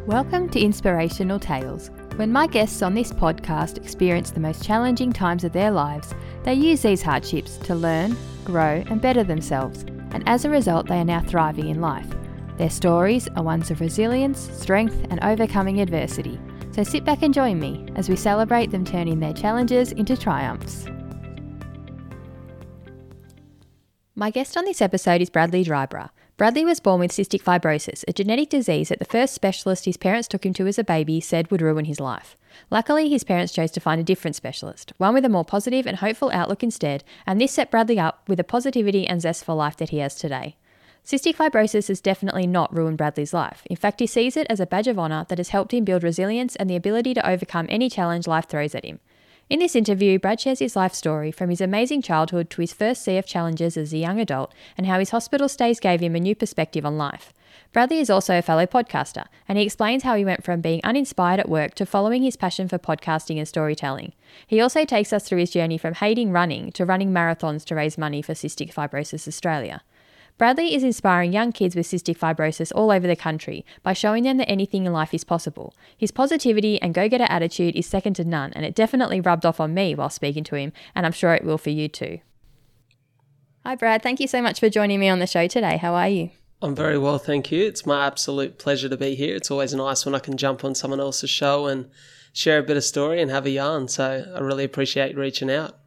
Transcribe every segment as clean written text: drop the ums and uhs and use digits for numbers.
Welcome to Inspirational Tales. When my guests on this podcast experience the most challenging times of their lives, they use these hardships to learn, grow, and better themselves, and as a result, they are now thriving in life. Their stories are ones of resilience, strength, and overcoming adversity. So sit back and join me as we celebrate them turning their challenges into triumphs. My guest on this episode is Bradley Dryborough. Bradley was born with cystic fibrosis, a genetic disease that the first specialist his parents took him to as a baby said would ruin his life. Luckily, his parents chose to find a different specialist, one with a more positive and hopeful outlook instead, and this set Bradley up with the positivity and zest for life that he has today. Cystic fibrosis has definitely not ruined Bradley's life. In fact, he sees it as a badge of honour that has helped him build resilience and the ability to overcome any challenge life throws at him. In this interview, Brad shares his life story from his amazing childhood to his first CF challenges as a young adult and how his hospital stays gave him a new perspective on life. Bradley is also a fellow podcaster, and he explains how he went from being uninspired at work to following his passion for podcasting and storytelling. He also takes us through his journey from hating running to running marathons to raise money for Cystic Fibrosis Australia. Bradley is inspiring young kids with cystic fibrosis all over the country by showing them that anything in life is possible. His positivity and go-getter attitude is second to none, and it definitely rubbed off on me while speaking to him, and I'm sure it will for you too. Hi Brad, thank you so much for joining me on the show today. How are you? I'm very well, thank you. It's my absolute pleasure to be here. It's always nice when I can jump on someone else's show and share a bit of story and have a yarn, so I really appreciate you reaching out.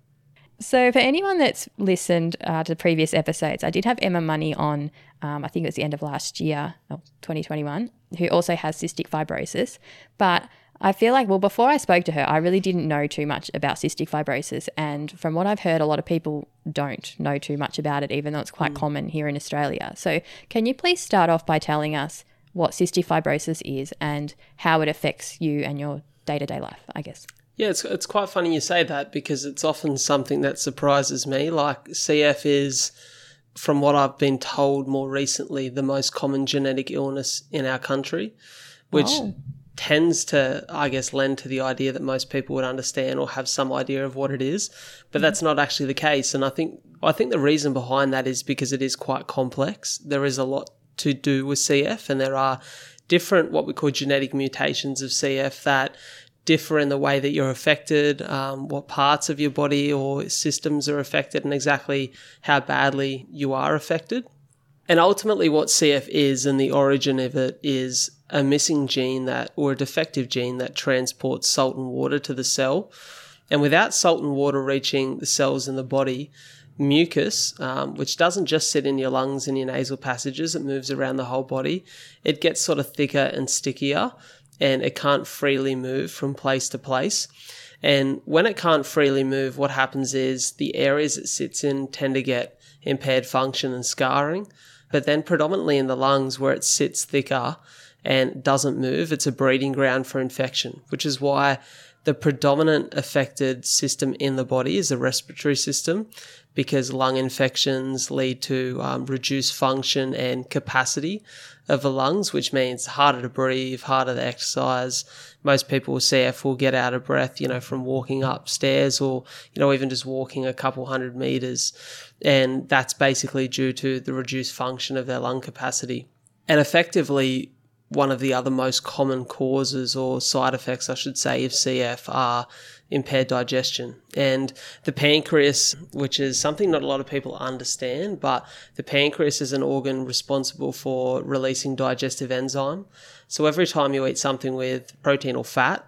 So for anyone that's listened to previous episodes, I did have Emma Money on, I think it was the end of last year, 2021, who also has cystic fibrosis. But I feel like, well, before I spoke to her, I really didn't know too much about cystic fibrosis. And from what I've heard, a lot of people don't know too much about it, even though it's quite common here in Australia. So can you please start off by telling us what cystic fibrosis is and how it affects you and your day-to-day life, I guess? Yeah, it's quite funny you say that because it's often something that surprises me. Like CF is, from what I've been told more recently, the most common genetic illness in our country, which tends to, I guess, lend to the idea that most people would understand or have some idea of what it is. But that's not actually the case. And I think the reason behind that is because it is quite complex. There is a lot to do with CF, and there are different what we call genetic mutations of CF that differ in the way that you're affected, what parts of your body or systems are affected, and exactly how badly you are affected. And ultimately what CF is and the origin of it is a missing gene or a defective gene that transports salt and water to the cell. And without salt and water reaching the cells in the body, mucus, which doesn't just sit in your lungs and your nasal passages, it moves around the whole body, it gets sort of thicker and stickier, and it can't freely move from place to place. And when it can't freely move, what happens is the areas it sits in tend to get impaired function and scarring. But then predominantly in the lungs where it sits thicker and doesn't move, it's a breeding ground for infection, which is why the predominant affected system in the body is the respiratory system, because lung infections lead to reduced function and capacity of the lungs, which means harder to breathe, harder to exercise. Most people with CF will get out of breath, from walking upstairs or, even just walking a couple 100 meters. And that's basically due to the reduced function of their lung capacity. And effectively, one of the other most common causes or side effects, I should say, of CF are impaired digestion. And the pancreas, which is something not a lot of people understand, but the pancreas is an organ responsible for releasing digestive enzyme. So every time you eat something with protein or fat,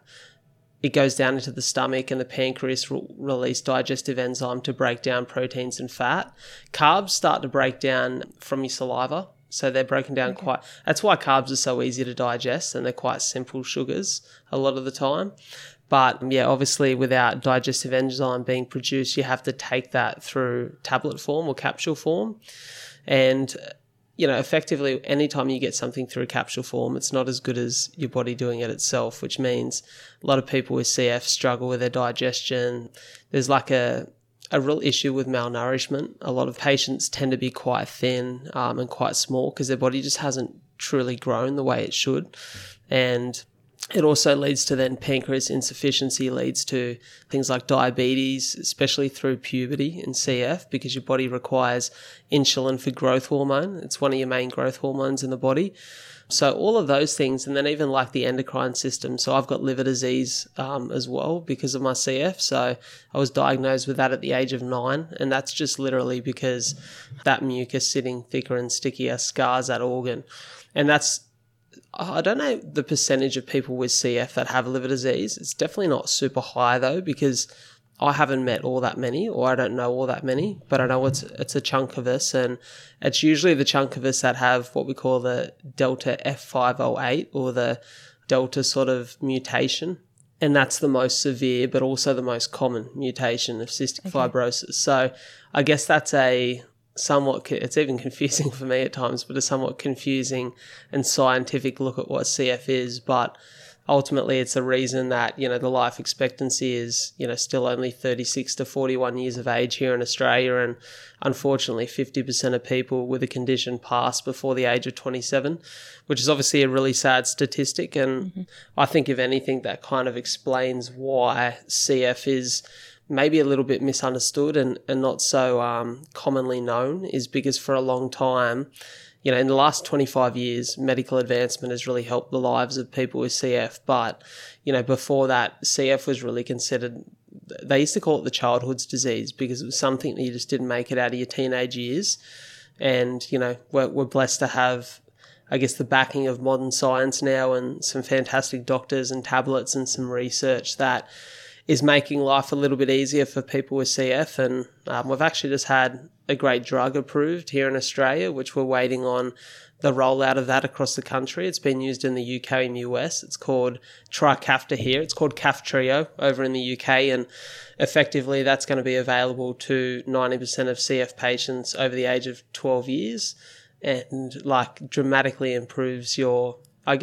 it goes down into the stomach and the pancreas will release digestive enzyme to break down proteins and fat. Carbs start to break down from your saliva. So they're broken down that's why carbs are so easy to digest, and they're quite simple sugars a lot of the time. But yeah, obviously without digestive enzyme being produced, you have to take that through tablet form or capsule form. And, effectively anytime you get something through capsule form, it's not as good as your body doing it itself, which means a lot of people with CF struggle with their digestion. There's like a real issue with malnourishment. A lot of patients tend to be quite thin and quite small because their body just hasn't truly grown the way it should. And It also leads to then pancreas insufficiency, leads to things like diabetes, especially through puberty in CF, because your body requires insulin for growth hormone. It's one of your main growth hormones in the body. So all of those things, and then even like the endocrine system. So I've got liver disease as well because of my CF. So I was diagnosed with that at the age of 9, and that's just literally because that mucus sitting thicker and stickier scars that organ. And that's, I don't know the percentage of people with CF that have liver disease. It's definitely not super high though, because I haven't met all that many, or I don't know all that many, but I know it's a chunk of us, and it's usually the chunk of us that have what we call the delta F508, or the delta sort of mutation, and that's the most severe but also the most common mutation of cystic fibrosis. So I guess that's a somewhat, it's even confusing for me at times, but a somewhat confusing and scientific look at what CF is. But ultimately it's the reason that, the life expectancy is, still only 36 to 41 years of age here in Australia. And unfortunately 50% of people with a condition pass before the age of 27, which is obviously a really sad statistic. And I think if anything, that kind of explains why CF is maybe a little bit misunderstood and not so commonly known, is because for a long time, in the last 25 years, medical advancement has really helped the lives of people with CF. But, before that, CF was really considered, they used to call it the childhood's disease, because it was something that you just didn't make it out of your teenage years. And, we're blessed to have, I guess, the backing of modern science now, and some fantastic doctors and tablets and some research that is making life a little bit easier for people with CF. And we've actually just had a great drug approved here in Australia, which we're waiting on the rollout of that across the country. It's been used in the UK and US. It's called Trikafta here. It's called Kaftrio over in the UK. And effectively, that's going to be available to 90% of CF patients over the age of 12 years, and dramatically improves your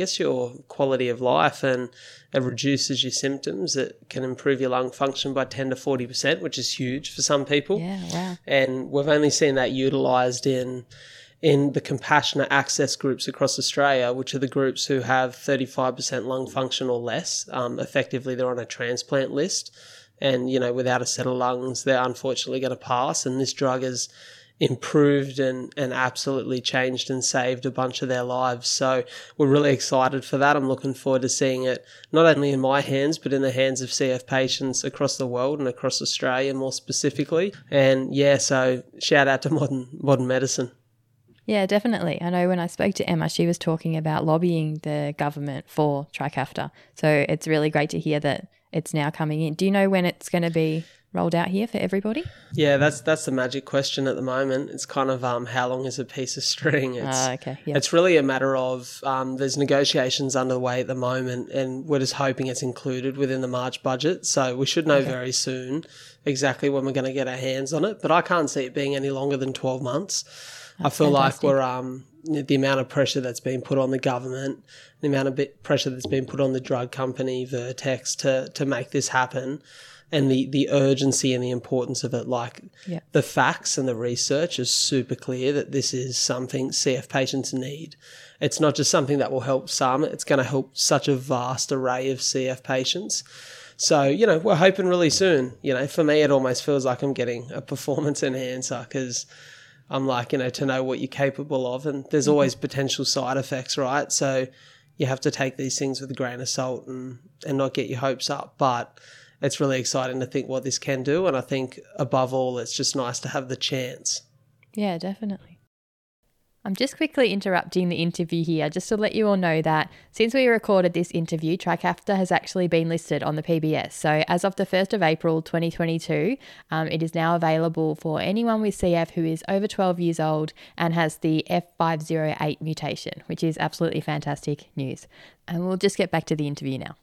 quality of life, and it reduces your symptoms. It can improve your lung function by 10 to 40%, which is huge for some people. Yeah, wow. And we've only seen that utilised in the compassionate access groups across Australia, which are the groups who have 35% lung function or less. Effectively, they're on a transplant list, and, without a set of lungs, they're unfortunately going to pass. And this drug is improved and absolutely changed and saved a bunch of their lives. So we're really excited for that. I'm looking forward to seeing it not only in my hands, but in the hands of CF patients across the world and across Australia more specifically. And so shout out to modern medicine. Yeah, definitely. I know when I spoke to Emma, she was talking about lobbying the government for Trikafta. So it's really great to hear that it's now coming in. Do you know when it's going to be rolled out here for everybody? Yeah, that's the magic question at the moment. It's kind of how long is a piece of string? It's really a matter of there's negotiations underway at the moment, and we're just hoping it's included within the March budget. So we should know very soon exactly when we're going to get our hands on it. But I can't see it being any longer than 12 months. I feel fantastic. Like we're the amount of pressure that's been put on the government, the amount of pressure that's been put on the drug company Vertex to make this happen, and the urgency and the importance of it. The facts and the research is super clear that this is something CF patients need. It's not just something that will help some, it's going to help such a vast array of CF patients. So, we're hoping really soon. For me, it almost feels like I'm getting a performance enhancer, because I'm to know what you're capable of, and there's always potential side effects, right? So you have to take these things with a grain of salt and not get your hopes up. But it's really exciting to think what this can do. And I think above all, it's just nice to have the chance. Yeah, definitely. I'm just quickly interrupting the interview here just to let you all know that since we recorded this interview, Trikafta has actually been listed on the PBS. So as of the 1st of April 2022, it is now available for anyone with CF who is over 12 years old and has the F508 mutation, which is absolutely fantastic news. And we'll just get back to the interview now.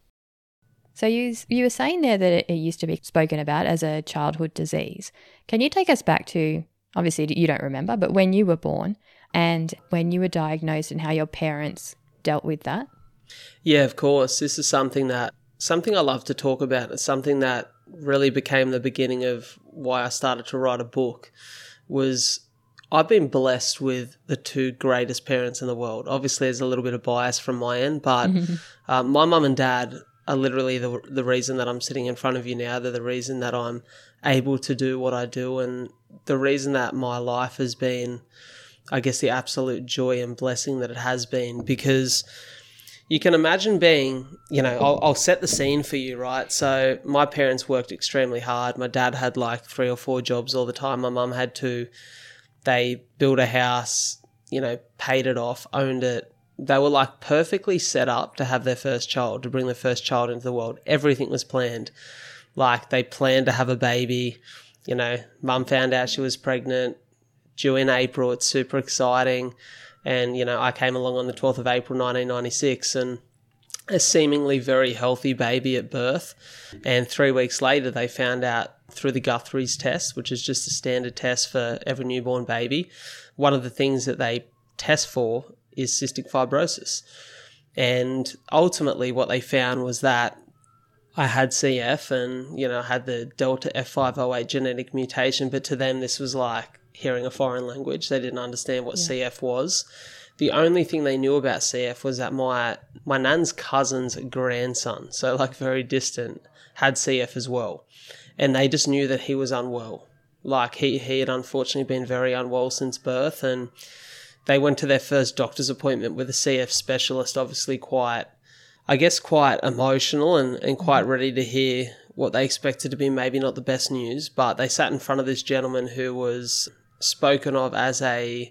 So you were saying there that it used to be spoken about as a childhood disease. Can you take us back to, obviously you don't remember, but when you were born and when you were diagnosed and how your parents dealt with that? Yeah, of course. This is something I love to talk about. It's something that really became the beginning of why I started to write a book. Was I've been blessed with the two greatest parents in the world. Obviously, there's a little bit of bias from my end, but my mum and dad are literally the reason that I'm sitting in front of you now. They're the reason that I'm able to do what I do, and the reason that my life has been, I guess, the absolute joy and blessing that it has been. Because you can imagine being, I'll set the scene for you, right? So my parents worked extremely hard. My dad had like 3 or 4 jobs all the time. My mum had 2. They built a house, paid it off, owned it. They were like perfectly set up to have their first child, to bring their first child into the world. Everything was planned. Like they planned to have a baby. Mum found out she was pregnant, due in April. It's super exciting. And, I came along on the 12th of April, 1996, and a seemingly very healthy baby at birth. And 3 weeks later, they found out through the Guthrie's test, which is just a standard test for every newborn baby, one of the things that they test for is cystic fibrosis. And ultimately what they found was that I had CF and, I had the Delta F508 genetic mutation, but to them this was like hearing a foreign language. They didn't understand what CF was. The only thing they knew about CF was that my nan's cousin's grandson, so like very distant, had CF as well. And they just knew that he was unwell. Like he had unfortunately been very unwell since birth, and they went to their first doctor's appointment with a CF specialist, obviously quite emotional and quite ready to hear what they expected to be maybe not the best news. But they sat in front of this gentleman who was spoken of as a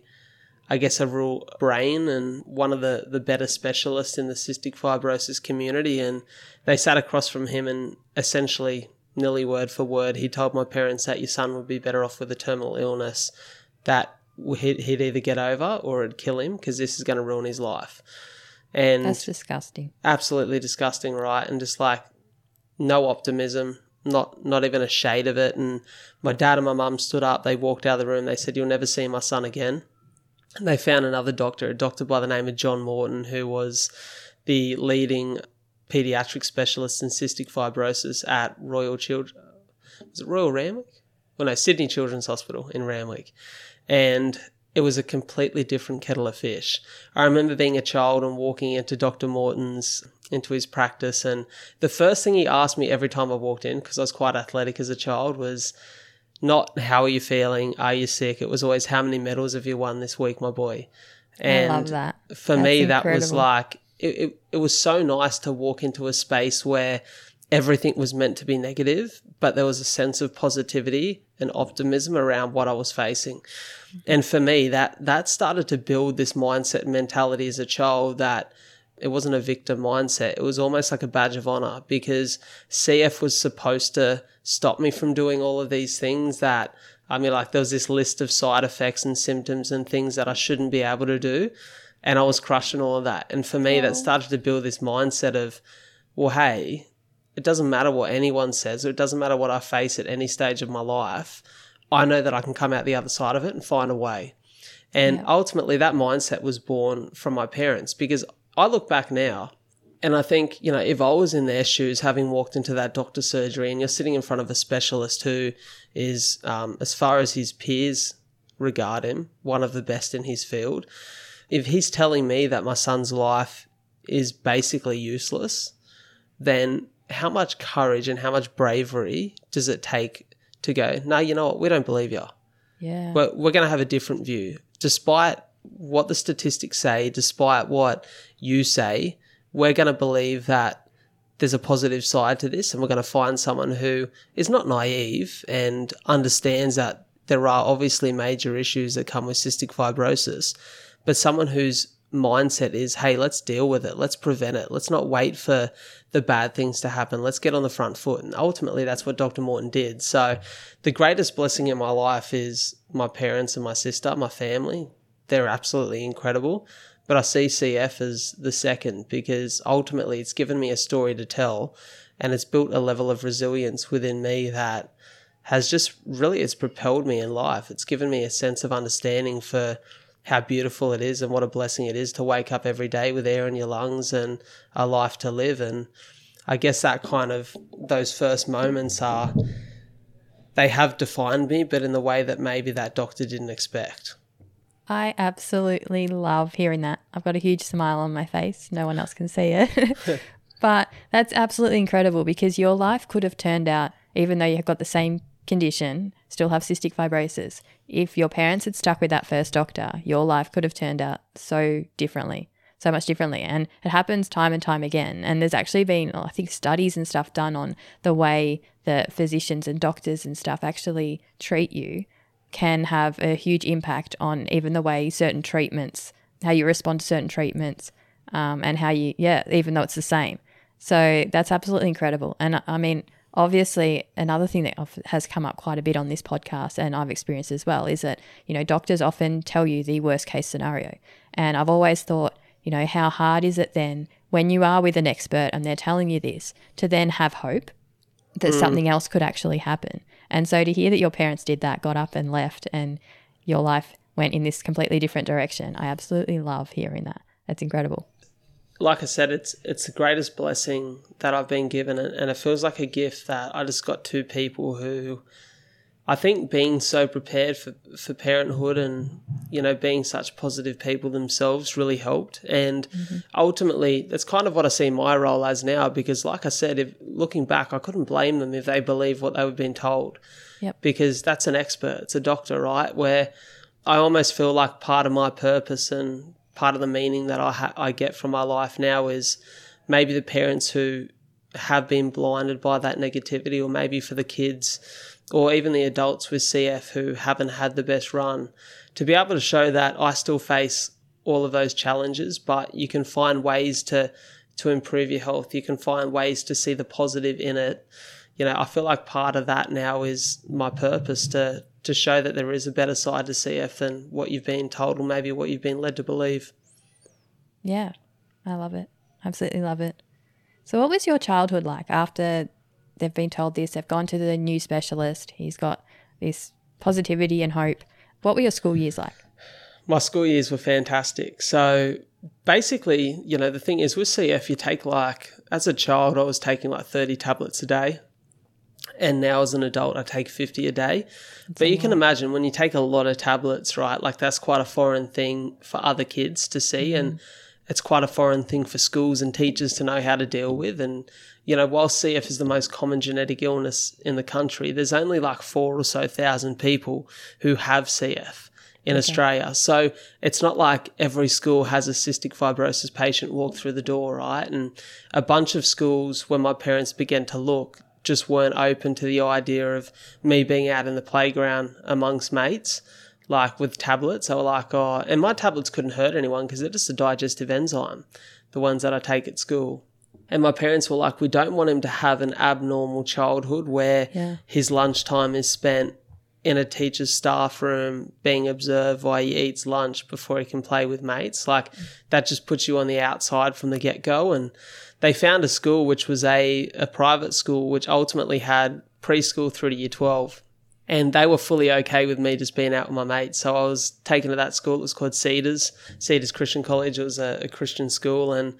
real brain and one of the better specialists in the cystic fibrosis community. And they sat across from him and essentially, nearly word for word, he told my parents that your son would be better off with a terminal illness that he'd either get over or it'd kill him because this is going to ruin his life. And that's disgusting. Absolutely disgusting, right? And just like no optimism, not even a shade of it. And my dad and my mum stood up. They walked out of the room. They said, "You'll never see my son again." And they found another doctor, a doctor by the name of John Morton, who was the leading pediatric specialist in cystic fibrosis at Royal Randwick? Well, no, Sydney Children's Hospital in Randwick. And it was a completely different kettle of fish. I remember being a child and walking into Dr. Morton's, into his practice, and the first thing he asked me every time I walked in, because I was quite athletic as a child, was not how are you feeling, are you sick? It was always how many medals have you won this week, my boy? And I love that. For me, incredible. that was like, it was so nice to walk into a space where everything was meant to be negative, but there was a sense of positivity and optimism around what I was facing. And for me, that started to build this mindset and mentality as a child that it wasn't a victim mindset. It was almost like a badge of honor, because CF was supposed to stop me from doing all of these things that, there was this list of side effects and symptoms and things that I shouldn't be able to do. And I was crushing all of that. And for me, that started to build this mindset of, well, hey, it doesn't matter what anyone says, or it doesn't matter what I face at any stage of my life. I know that I can come out the other side of it and find a way. And ultimately that mindset was born from my parents, because I look back now and I think, if I was in their shoes, having walked into that doctor's surgery and you're sitting in front of a specialist who is, as far as his peers regard him, one of the best in his field, if he's telling me that my son's life is basically useless, then how much courage and how much bravery does it take to go, no, you know what, we don't believe you. Yeah. We're going to have a different view. Despite what the statistics say, despite what you say, we're going to believe that there's a positive side to this, and we're going to find someone who is not naive and understands that there are obviously major issues that come with cystic fibrosis, but someone whose mindset is, hey, let's deal with it. Let's prevent it. Let's not wait for the bad things to happen. Let's get on the front foot. And ultimately, that's what Dr. Morton did. So the greatest blessing in my life is my parents and my sister, my family. They're absolutely incredible. But I see CF as the second, because ultimately it's given me a story to tell, and it's built a level of resilience within me that has just really, it's propelled me in life. It's given me a sense of understanding for how beautiful it is and what a blessing it is to wake up every day with air in your lungs and a life to live. And I guess that kind of, those first moments they have defined me, but in the way that maybe that doctor didn't expect. I absolutely love hearing that. I've got a huge smile on my face. No one else can see it. But that's absolutely incredible because your life could have turned out, even though you've got the same condition, still have cystic fibrosis. If your parents had stuck with that first doctor, your life could have turned out so much differently. And it happens time and time again. And there's actually been, I think, studies and stuff done on the way that physicians and doctors and stuff actually treat you can have a huge impact on even the way certain treatments, how you respond to certain treatments, and how you, even though it's the same. So that's absolutely incredible. And I mean, obviously, another thing that has come up quite a bit on this podcast, and I've experienced as well, is that, doctors often tell you the worst case scenario. And I've always thought, how hard is it then when you are with an expert and they're telling you this to then have hope that something else could actually happen. And so to hear that your parents did that, got up and left, and your life went in this completely different direction, I absolutely love hearing that. That's incredible. Like I said, it's the greatest blessing that I've been given, and it feels like a gift that I just got two people who I think being so prepared for parenthood and, being such positive people themselves really helped. And ultimately, that's kind of what I see my role as now, because like I said, looking back, I couldn't blame them if they believe what they were being told. Yep. Because that's an expert, it's a doctor, right? Where I almost feel like part of my purpose and part of the meaning that I get from my life now is maybe the parents who have been blinded by that negativity, or maybe for the kids or even the adults with CF who haven't had the best run, to be able to show that I still face all of those challenges, but you can find ways to improve your health. You can find ways to see the positive in it. I feel like part of that now is my purpose to show that there is a better side to CF than what you've been told or maybe what you've been led to believe. Yeah, I love it. Absolutely love it. So what was your childhood like after they've been told this? They've gone to the new specialist. He's got this positivity and hope. What were your school years like? My school years were fantastic. So basically, the thing is with CF, you take as a child, I was taking 30 tablets a day. And now as an adult, I take 50 a day. But you can imagine when you take a lot of tablets, right, that's quite a foreign thing for other kids to see. And it's quite a foreign thing for schools and teachers to know how to deal with. And, while CF is the most common genetic illness in the country, there's only 4,000 or so people who have CF in Australia. So it's not like every school has a cystic fibrosis patient walk through the door, right? And a bunch of schools, when my parents began to look, just weren't open to the idea of me being out in the playground amongst mates, with tablets. They were like, oh, and my tablets couldn't hurt anyone because they're just a digestive enzyme, the ones that I take at school. And my parents were like, we don't want him to have an abnormal childhood where his lunchtime is spent in a teacher's staff room being observed while he eats lunch before he can play with mates. That just puts you on the outside from the get-go. And they found a school which was a private school which ultimately had preschool through to year 12. And they were fully okay with me just being out with my mates. So I was taken to that school. It was called Cedars Christian College. It was a Christian school. And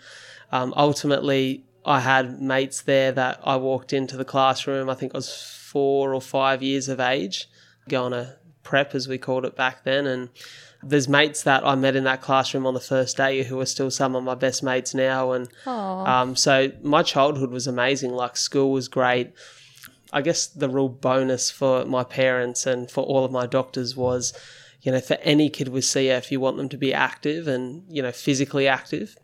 ultimately, I had mates there that I walked into the classroom. I think I was 4 or 5 years of age, going to prep, as we called it back then. And there's mates that I met in that classroom on the first day who are still some of my best mates now. And so my childhood was amazing. School was great. I guess the real bonus for my parents and for all of my doctors was, for any kid with CF, you want them to be active and, physically active.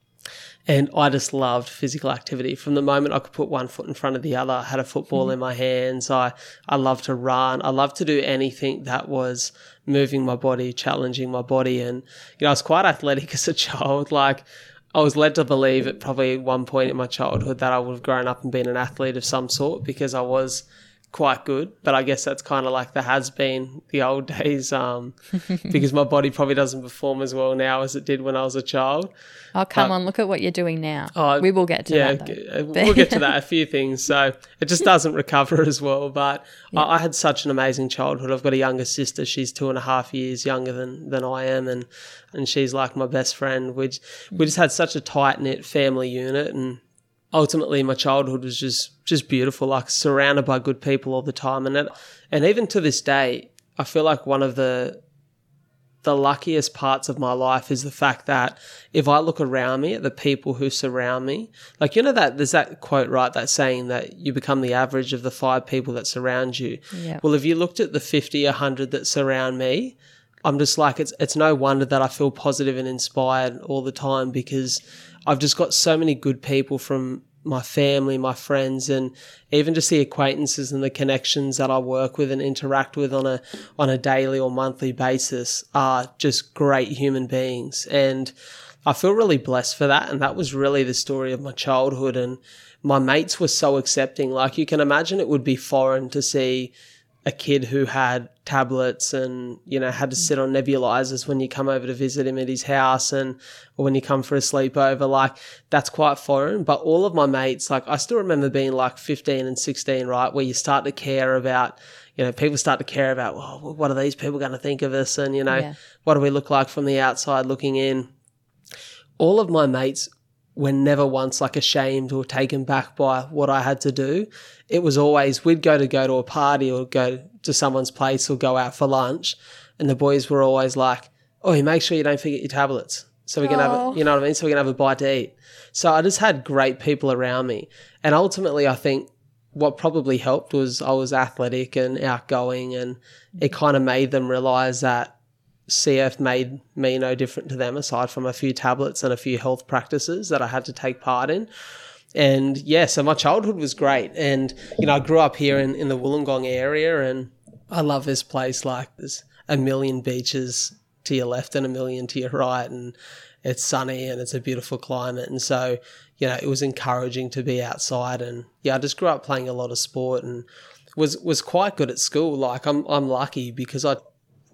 And I just loved physical activity. From the moment I could put one foot in front of the other, I had a football in my hands. I loved to run. I loved to do anything that was moving my body, challenging my body. And, I was quite athletic as a child. I was led to believe at probably one point in my childhood that I would have grown up and been an athlete of some sort because I was quite good. But I guess that's kind of the has-been, the old days, because my body probably doesn't perform as well now as it did when I was a child. Oh, come on, look at what you're doing now. We will get to that, though. We'll get to that, a few things. So it just doesn't recover as well. But I had such an amazing childhood. I've got a younger sister. She's 2.5 years younger than I am, and she's like my best friend. We just had such a tight-knit family unit, and ultimately my childhood was just beautiful, surrounded by good people all the time. And even to this day, I feel like one of the the luckiest parts of my life is the fact that if I look around me at the people who surround me, like, that there's that quote, right, that saying that you become the average of the 5 people that surround you. Yeah. Well, if you looked at the 50, 100 that surround me, I'm just like, it's no wonder that I feel positive and inspired all the time, because I've just got so many good people from my family, my friends, and even just the acquaintances and the connections that I work with and interact with on a daily or monthly basis are just great human beings. And I feel really blessed for that. And that was really the story of my childhood. And my mates were so accepting. Like, you can imagine it would be foreign to see a kid who had tablets and, had to sit on nebulizers when you come over to visit him at his house or when you come for a sleepover. Like, that's quite foreign. But all of my mates, like, I still remember being like 15 and 16, right, where you start to care about, people start to care about, well, what are these people going to think of us? And, what do we look like from the outside looking in? All of my mates were never once like ashamed or taken back by what I had to do. It was always, we'd go to a party or go to someone's place or go out for lunch, and the boys were always like, oh, you make sure you don't forget your tablets so we can have it, you know what I mean? So we can have a bite to eat. So I just had great people around me. And ultimately, I think what probably helped was I was athletic and outgoing, and it kind of made them realize that CF made me no different to them, aside from a few tablets and a few health practices that I had to take part in. And so my childhood was great. And, I grew up here in the Wollongong area, and I love this place. Like, there's a million beaches to your left and a million to your right, and it's sunny and it's a beautiful climate. And so, it was encouraging to be outside. And I just grew up playing a lot of sport and was quite good at school. Like, I'm lucky because I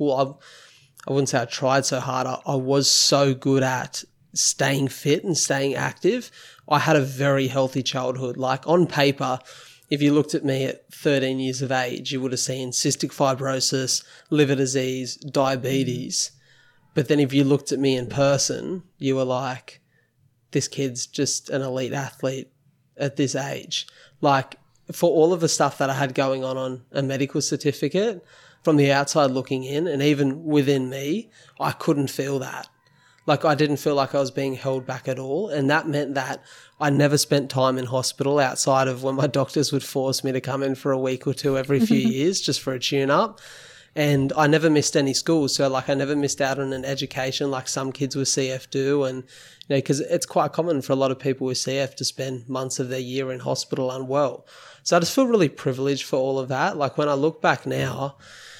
wouldn't say I tried so hard. I was so good at staying fit and staying active. I had a very healthy childhood. Like, on paper, if you looked at me at 13 years of age, you would have seen cystic fibrosis, liver disease, diabetes. But then if you looked at me in person, you were like, this kid's just an elite athlete at this age. Like, for all of the stuff that I had going on a medical certificate, from the outside looking in, and even within me, I couldn't feel that. Like, I didn't feel like I was being held back at all. And that meant that I never spent time in hospital outside of when my doctors would force me to come in for a week or two every few years just for a tune-up. And I never missed any school. So, like, I never missed out on an education like some kids with CF do. And, because it's quite common for a lot of people with CF to spend months of their year in hospital unwell. So I just feel really privileged for all of that. Like, when I look back now,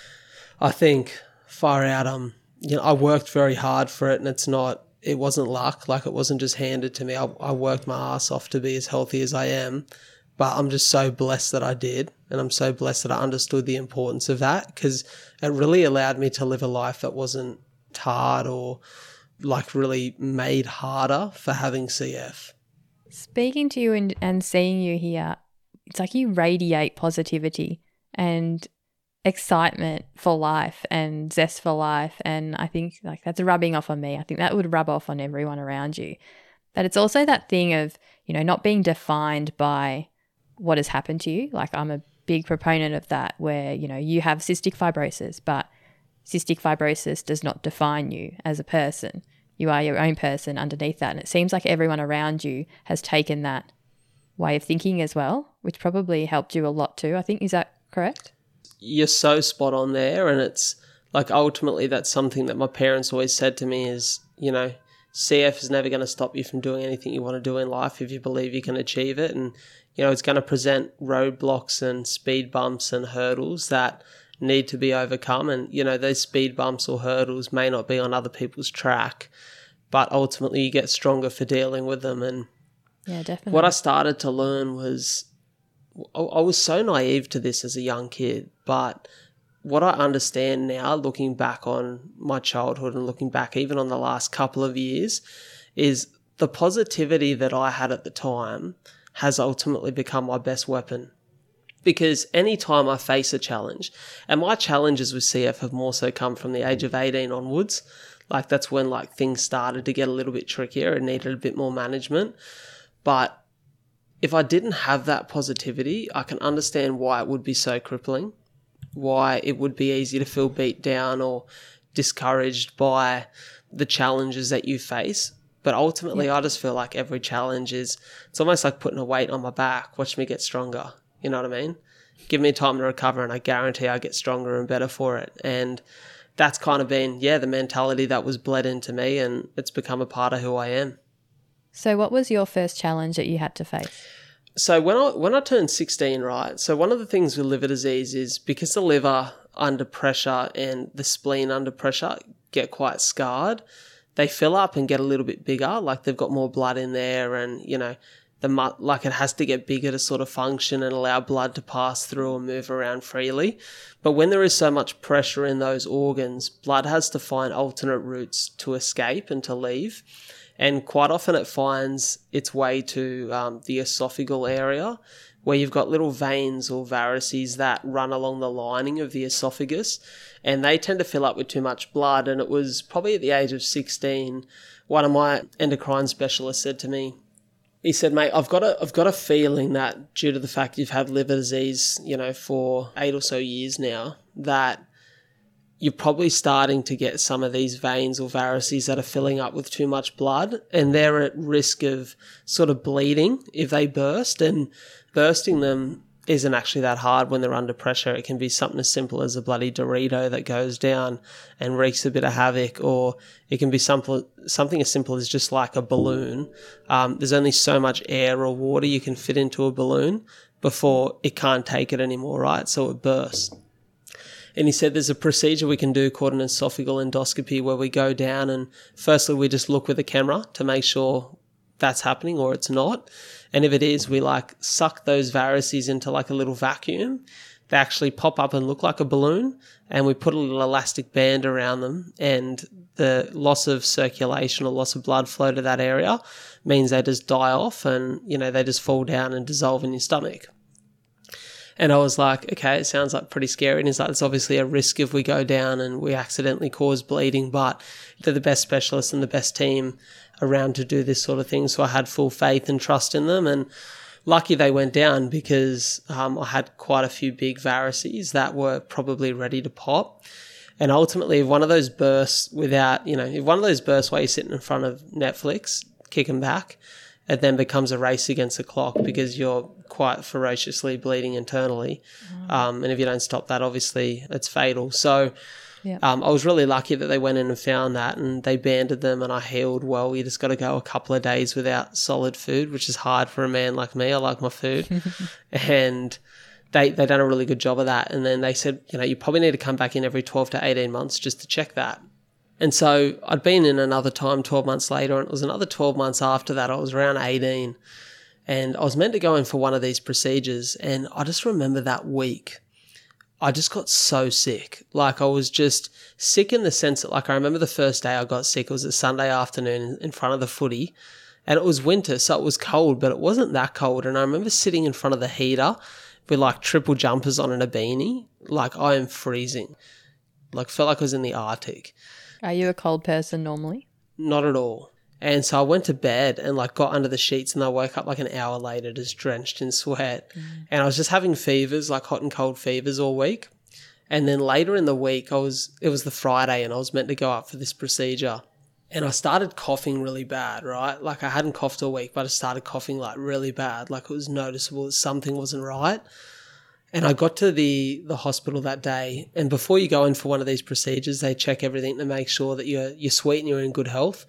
I think far out, I worked very hard for it, and it wasn't luck. Like, it wasn't just handed to me. I worked my ass off to be as healthy as I am, but I'm just so blessed that I did. And I'm so blessed that I understood the importance of that, because it really allowed me to live a life that wasn't hard or like really made harder for having CF. Speaking to you and seeing you here, it's like you radiate positivity and excitement for life and zest for life. And I think like that's rubbing off on me. I think that would rub off on everyone around you. But it's also that thing of, not being defined by what has happened to you. Like, I'm a big proponent of that, where, you have cystic fibrosis, but cystic fibrosis does not define you as a person. You are your own person underneath that. And it seems like everyone around you has taken that way of thinking as well, which probably helped you a lot too, I think. Is that correct? You're so spot on there. And it's like, ultimately that's something that my parents always said to me is, CF is never going to stop you from doing anything you want to do in life if you believe you can achieve it. And, it's going to present roadblocks and speed bumps and hurdles that need to be overcome. And, those speed bumps or hurdles may not be on other people's track, but ultimately you get stronger for dealing with them. And yeah, definitely. What I started to learn was, I was so naive to this as a young kid, but what I understand now, looking back on my childhood and looking back even on the last couple of years, is the positivity that I had at the time has ultimately become my best weapon. Because any time I face a challenge, and my challenges with CF have more so come from the age of 18 onwards, like that's when like things started to get a little bit trickier and needed a bit more management. But if I didn't have that positivity, I can understand why it would be so crippling, why it would be easy to feel beat down or discouraged by the challenges that you face. But ultimately, I just feel like every challenge it's almost like putting a weight on my back. Watch me get stronger. You know what I mean? Give me time to recover and I guarantee I get stronger and better for it. And that's kind of been, the mentality that was bled into me, and it's become a part of who I am. So what was your first challenge that you had to face? So when I turned 16, right, so one of the things with liver disease is because the liver under pressure and the spleen under pressure get quite scarred, they fill up and get a little bit bigger, like they've got more blood in there, and, like it has to get bigger to sort of function and allow blood to pass through and move around freely. But when there is so much pressure in those organs, blood has to find alternate routes to escape and to leave. And quite often it finds its way to the esophageal area, where you've got little veins or varices that run along the lining of the esophagus, and they tend to fill up with too much blood. And it was probably at the age of 16, one of my endocrine specialists said to me, he said, mate, I've got a feeling that due to the fact you've had liver disease, for 8 or so years now, that you're probably starting to get some of these veins or varices that are filling up with too much blood, and they're at risk of sort of bleeding if they burst. And bursting them isn't actually that hard when they're under pressure. It can be something as simple as a bloody Dorito that goes down and wreaks a bit of havoc, or it can be something as simple as just like a balloon. There's only so much air or water you can fit into a balloon before it can't take it anymore, right? So it bursts. And he said there's a procedure we can do called an esophageal endoscopy, where we go down and firstly we just look with a camera to make sure that's happening or it's not. And if it is, we like suck those varices into like a little vacuum. They actually pop up and look like a balloon, and we put a little elastic band around them, and the loss of circulation or loss of blood flow to that area means they just die off, and they just fall down and dissolve in your stomach. And I was like, okay, it sounds like pretty scary. And he's like, it's obviously a risk if we go down and we accidentally cause bleeding, but they're the best specialists and the best team around to do this sort of thing. So I had full faith and trust in them. And lucky they went down, because I had quite a few big varices that were probably ready to pop. And ultimately, if one of those bursts without, if one of those bursts while you're sitting in front of Netflix, kicking back, it then becomes a race against the clock, because you're quite ferociously bleeding internally. And if you don't stop that, obviously it's fatal. So I was really lucky that they went in and found that, and they banded them, and I healed well. You just got to go a couple of days without solid food, which is hard for a man like me. I like my food. And they done a really good job of that. And then they said, you probably need to come back in every 12 to 18 months just to check that. And so I'd been in another time 12 months later, and it was another 12 months after that. I was around 18, and I was meant to go in for one of these procedures. And I just remember that week, I just got so sick. Like, I was just sick in the sense that, like, I remember the first day I got sick, it was a Sunday afternoon in front of the footy, and it was winter, so it was cold, but it wasn't that cold. And I remember sitting in front of the heater with like triple jumpers on and a beanie. Like, I am freezing. Like, felt like I was in the Arctic. Are you a cold person normally? Not at all. And so I went to bed and like got under the sheets, and I woke up like an hour later just drenched in sweat. And I was just having fevers, like hot and cold fevers all week. And then later in the week, it was the Friday, and I was meant to go up for this procedure. And I started coughing really bad, right? Like, I hadn't coughed all week, but I started coughing like really bad. Like, it was noticeable that something wasn't right. And I got to the hospital that day, and before you go in for one of these procedures, they check everything to make sure that you're sweet and you're in good health.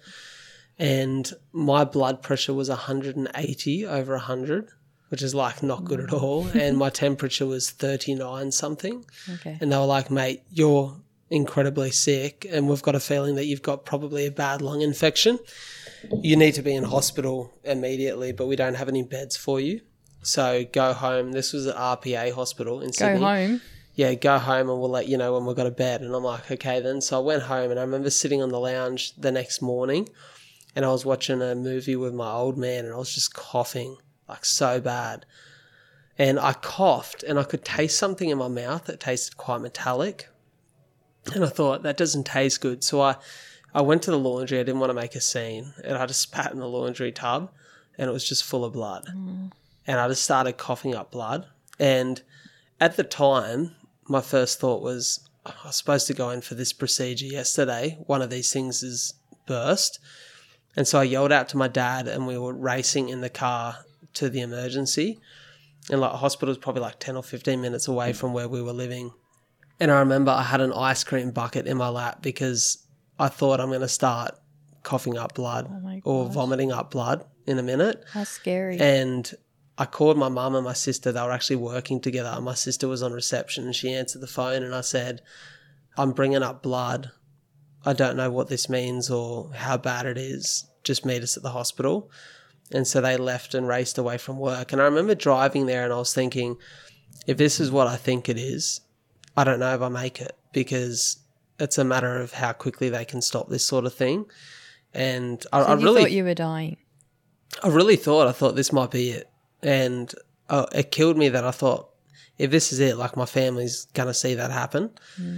And my blood pressure was 180 over 100, which is like not good at all. And my temperature was 39 something. Okay. And they were like, mate, you're incredibly sick, and we've got a feeling that you've got probably a bad lung infection. You need to be in hospital immediately, but we don't have any beds for you. So go home. This was at RPA hospital in Sydney. Go home? Yeah, go home and we'll let you know when we've got a bed. And I'm like, okay then. So I went home, and I remember sitting on the lounge the next morning, and I was watching a movie with my old man, and I was just coughing like so bad. And I coughed, and I could taste something in my mouth that tasted quite metallic. And I thought, that doesn't taste good. So I went to the laundry. I didn't want to make a scene, and I just spat in the laundry tub, and it was just full of blood. And I just started coughing up blood. And at the time, my first thought was, I was supposed to go in for this procedure yesterday. One of these things is burst. And so I yelled out to my dad and we were racing in the car to the emergency. And like, the hospital was probably like 10 or 15 minutes away from where we were living. And I remember I had an ice cream bucket in my lap because I thought I'm going to start coughing up blood or vomiting up blood in a minute. How scary. And I called my mum and my sister. They were actually working together. My sister was on reception and she answered the phone and I said, I'm bringing up blood. I don't know what this means or how bad it is. Just meet us at the hospital. And so they left and raced away from work. And I remember driving there and I was thinking, if this is what I think it is, I don't know if I make it, because it's a matter of how quickly they can stop this sort of thing. And I really thought you were dying. I thought this might be it. And it killed me that I thought, if this is it, like, my family's going to see that happen.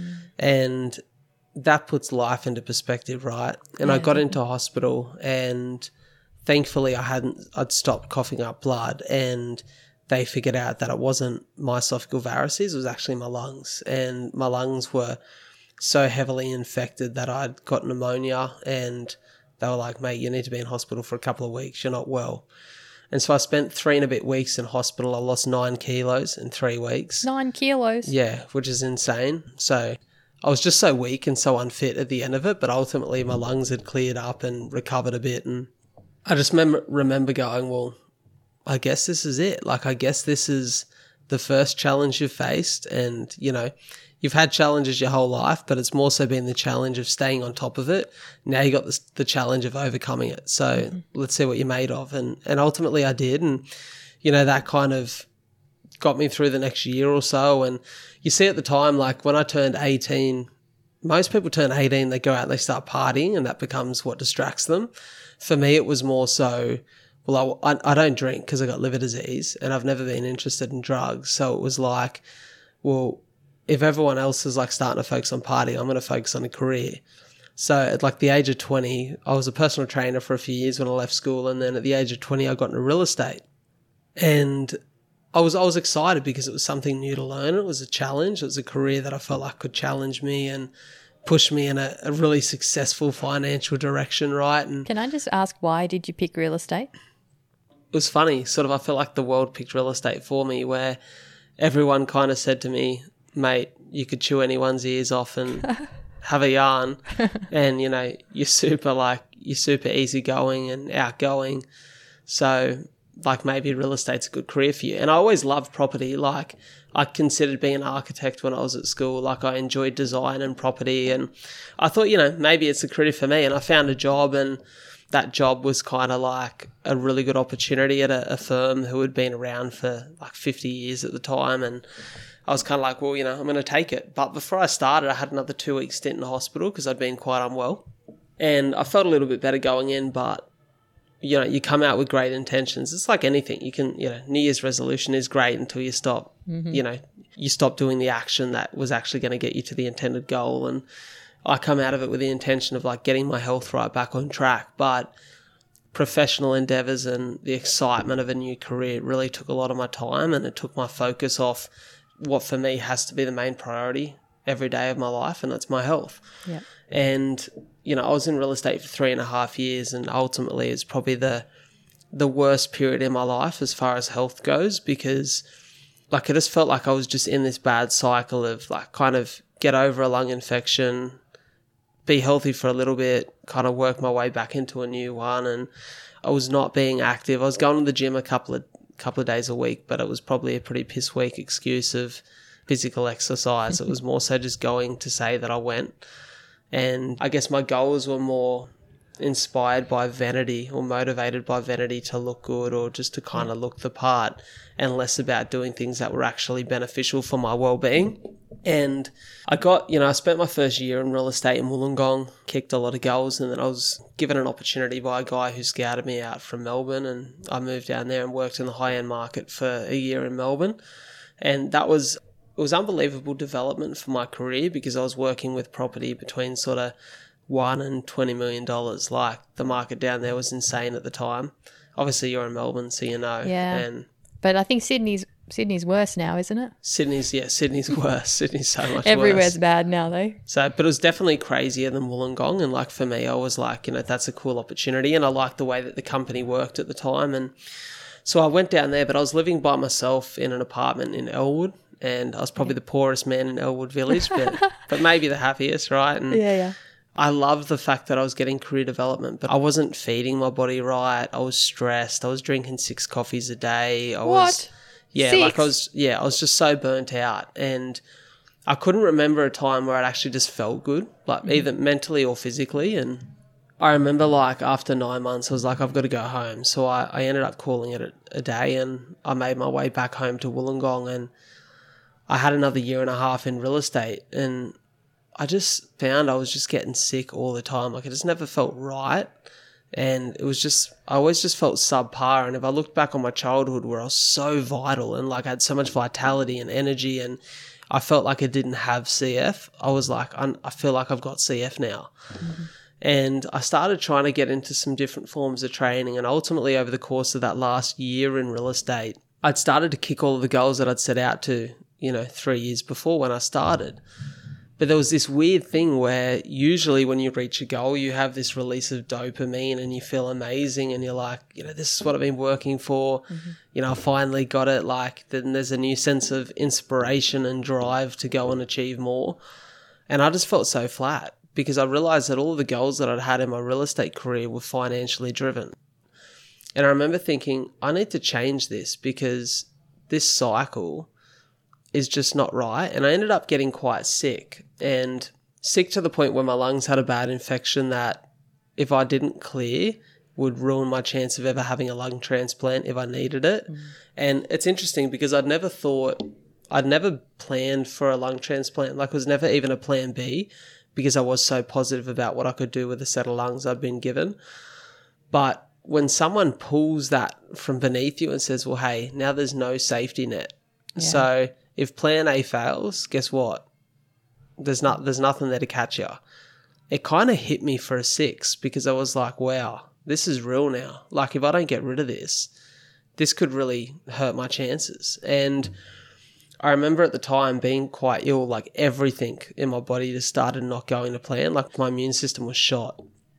And that puts life into perspective, right? And I got into hospital and thankfully I'd stopped coughing up blood, and they figured out that it wasn't my esophageal varices, it was actually my lungs. And my lungs were so heavily infected that I'd got pneumonia, and they were like, mate, you need to be in hospital for a couple of weeks. You're not well. And so I spent 3 and a bit weeks in hospital. I lost 9 kilos in 3 weeks. 9 kilos? Yeah, which is insane. So I was just so weak and so unfit at the end of it, but ultimately my lungs had cleared up and recovered a bit. And I just remember going, well, I guess this is it. Like, I guess this is the first challenge you've faced. And, you know, you've had challenges your whole life, but it's more so been the challenge of staying on top of it. Now you got the challenge of overcoming it. So let's see what you're made of. And ultimately I did. And, you know, that kind of got me through the next year or so. And you see at the time, like when I turned 18, most people turn 18, they go out and they start partying, and that becomes what distracts them. For me, it was more so, well, I don't drink because I got liver disease and I've never been interested in drugs. So it was like, well, if everyone else is like starting to focus on partying, I'm going to focus on a career. So at like the age of 20, I was a personal trainer for a few years when I left school. And then at the age of 20, I got into real estate. And I was excited because it was something new to learn. It was a challenge. It was a career that I felt like could challenge me and push me in a really successful financial direction, right? And can I just ask, why did you pick real estate? it was funny. Sort of, I feel like the world picked real estate for me, where everyone kind of said to me, mate, you could chew anyone's ears off and have a yarn. And, you know, you're super easygoing and outgoing. So, like, maybe real estate's a good career for you. And I always loved property. Like, I considered being an architect when I was at school. Like, I enjoyed design and property. And I thought, you know, maybe it's a career for me. And I found a job, and that job was kind of like a really good opportunity at a firm who had been around for like 50 years at the time. And I was kind of like, well, you know, I'm going to take it. But before I started, I had another 2-week stint in the hospital because I'd been quite unwell. And I felt a little bit better going in, but, you know, you come out with great intentions. It's like anything. You can, you know, New Year's resolution is great until you stop, you know, you stop doing the action that was actually going to get you to the intended goal. And I come out of it with the intention of like getting my health right back on track. But professional endeavours and the excitement of a new career really took a lot of my time, and it took my focus off what for me has to be the main priority every day of my life, and that's my health. Yeah. And, you know, I was in real estate for 3.5 years, and ultimately it's probably the worst period in my life as far as health goes, because like I just felt like I was just in this bad cycle of like kind of get over a lung infection, be healthy for a little bit, kind of work my way back into a new one. And I was not being active. I was going to the gym a couple of days a week, but it was probably a pretty piss weak excuse of physical exercise. It was more so just going to say that I went. And I guess my goals were more inspired by vanity or motivated by vanity to look good or just to kind of look the part, and less about doing things that were actually beneficial for my well-being. And I spent my first year in real estate in Wollongong, kicked a lot of goals, and then I was given an opportunity by a guy who scouted me out from Melbourne, and I moved down there and worked in the high-end market for a year in Melbourne. And it was unbelievable development for my career, because I was working with property between sort of $1 and $20 million. Like, the market down there was insane at the time. Obviously, you're in Melbourne, so you know. Yeah. But I think Sydney's Sydney's worse now, isn't it? Sydney's worse. Sydney's so much Everywhere's worse. bad now, though. So, but it was definitely crazier than Wollongong. And like for me, I was like, that's a cool opportunity. And I liked the way that the company worked at the time. And so I went down there, but I was living by myself in an apartment in Elwood. And I was probably the poorest man in Elwood Village, but maybe the happiest, right? And Yeah. I loved the fact that I was getting career development, but I wasn't feeding my body right. I was stressed. I was drinking 6 coffees a day. What? Yeah, 6? I was just so burnt out, and I couldn't remember a time where I'd actually just felt good, like either mentally or physically. And I remember like after 9 months, I was like, I've got to go home. So I ended up calling it a day, and I made my way back home to Wollongong, and I had another 1.5 years in real estate, and I just found I was just getting sick all the time. Like, it just never felt right. And it was just, I always just felt subpar. And if I looked back on my childhood where I was so vital and like I had so much vitality and energy, and I felt like I didn't have CF, I was like, I feel like I've got CF now. Mm-hmm. And I started trying to get into some different forms of training. And ultimately, over the course of that last year in real estate, I'd started to kick all of the goals that I'd set out to, 3 years before when I started. But there was this weird thing where usually when you reach a goal, you have this release of dopamine and you feel amazing and you're like, this is what I've been working for. Mm-hmm. I finally got it. Like, then there's a new sense of inspiration and drive to go and achieve more. And I just felt so flat because I realized that all of the goals that I'd had in my real estate career were financially driven. And I remember thinking, I need to change this because this cycle is just not right. And I ended up getting quite sick, and sick to the point where my lungs had a bad infection that if I didn't clear would ruin my chance of ever having a lung transplant if I needed it. Mm. And it's interesting because I'd never planned for a lung transplant. Like, it was never even a plan B because I was so positive about what I could do with the set of lungs I'd been given. But when someone pulls that from beneath you and says, well, hey, now there's no safety net. Yeah. So if plan A fails, guess what? There's nothing there to catch you. It kind of hit me for a 6 because I was like, wow, this is real now. Like, if I don't get rid of this could really hurt my chances. And I remember at the time being quite ill, like everything in my body just started not going to plan. Like, my immune system was shot.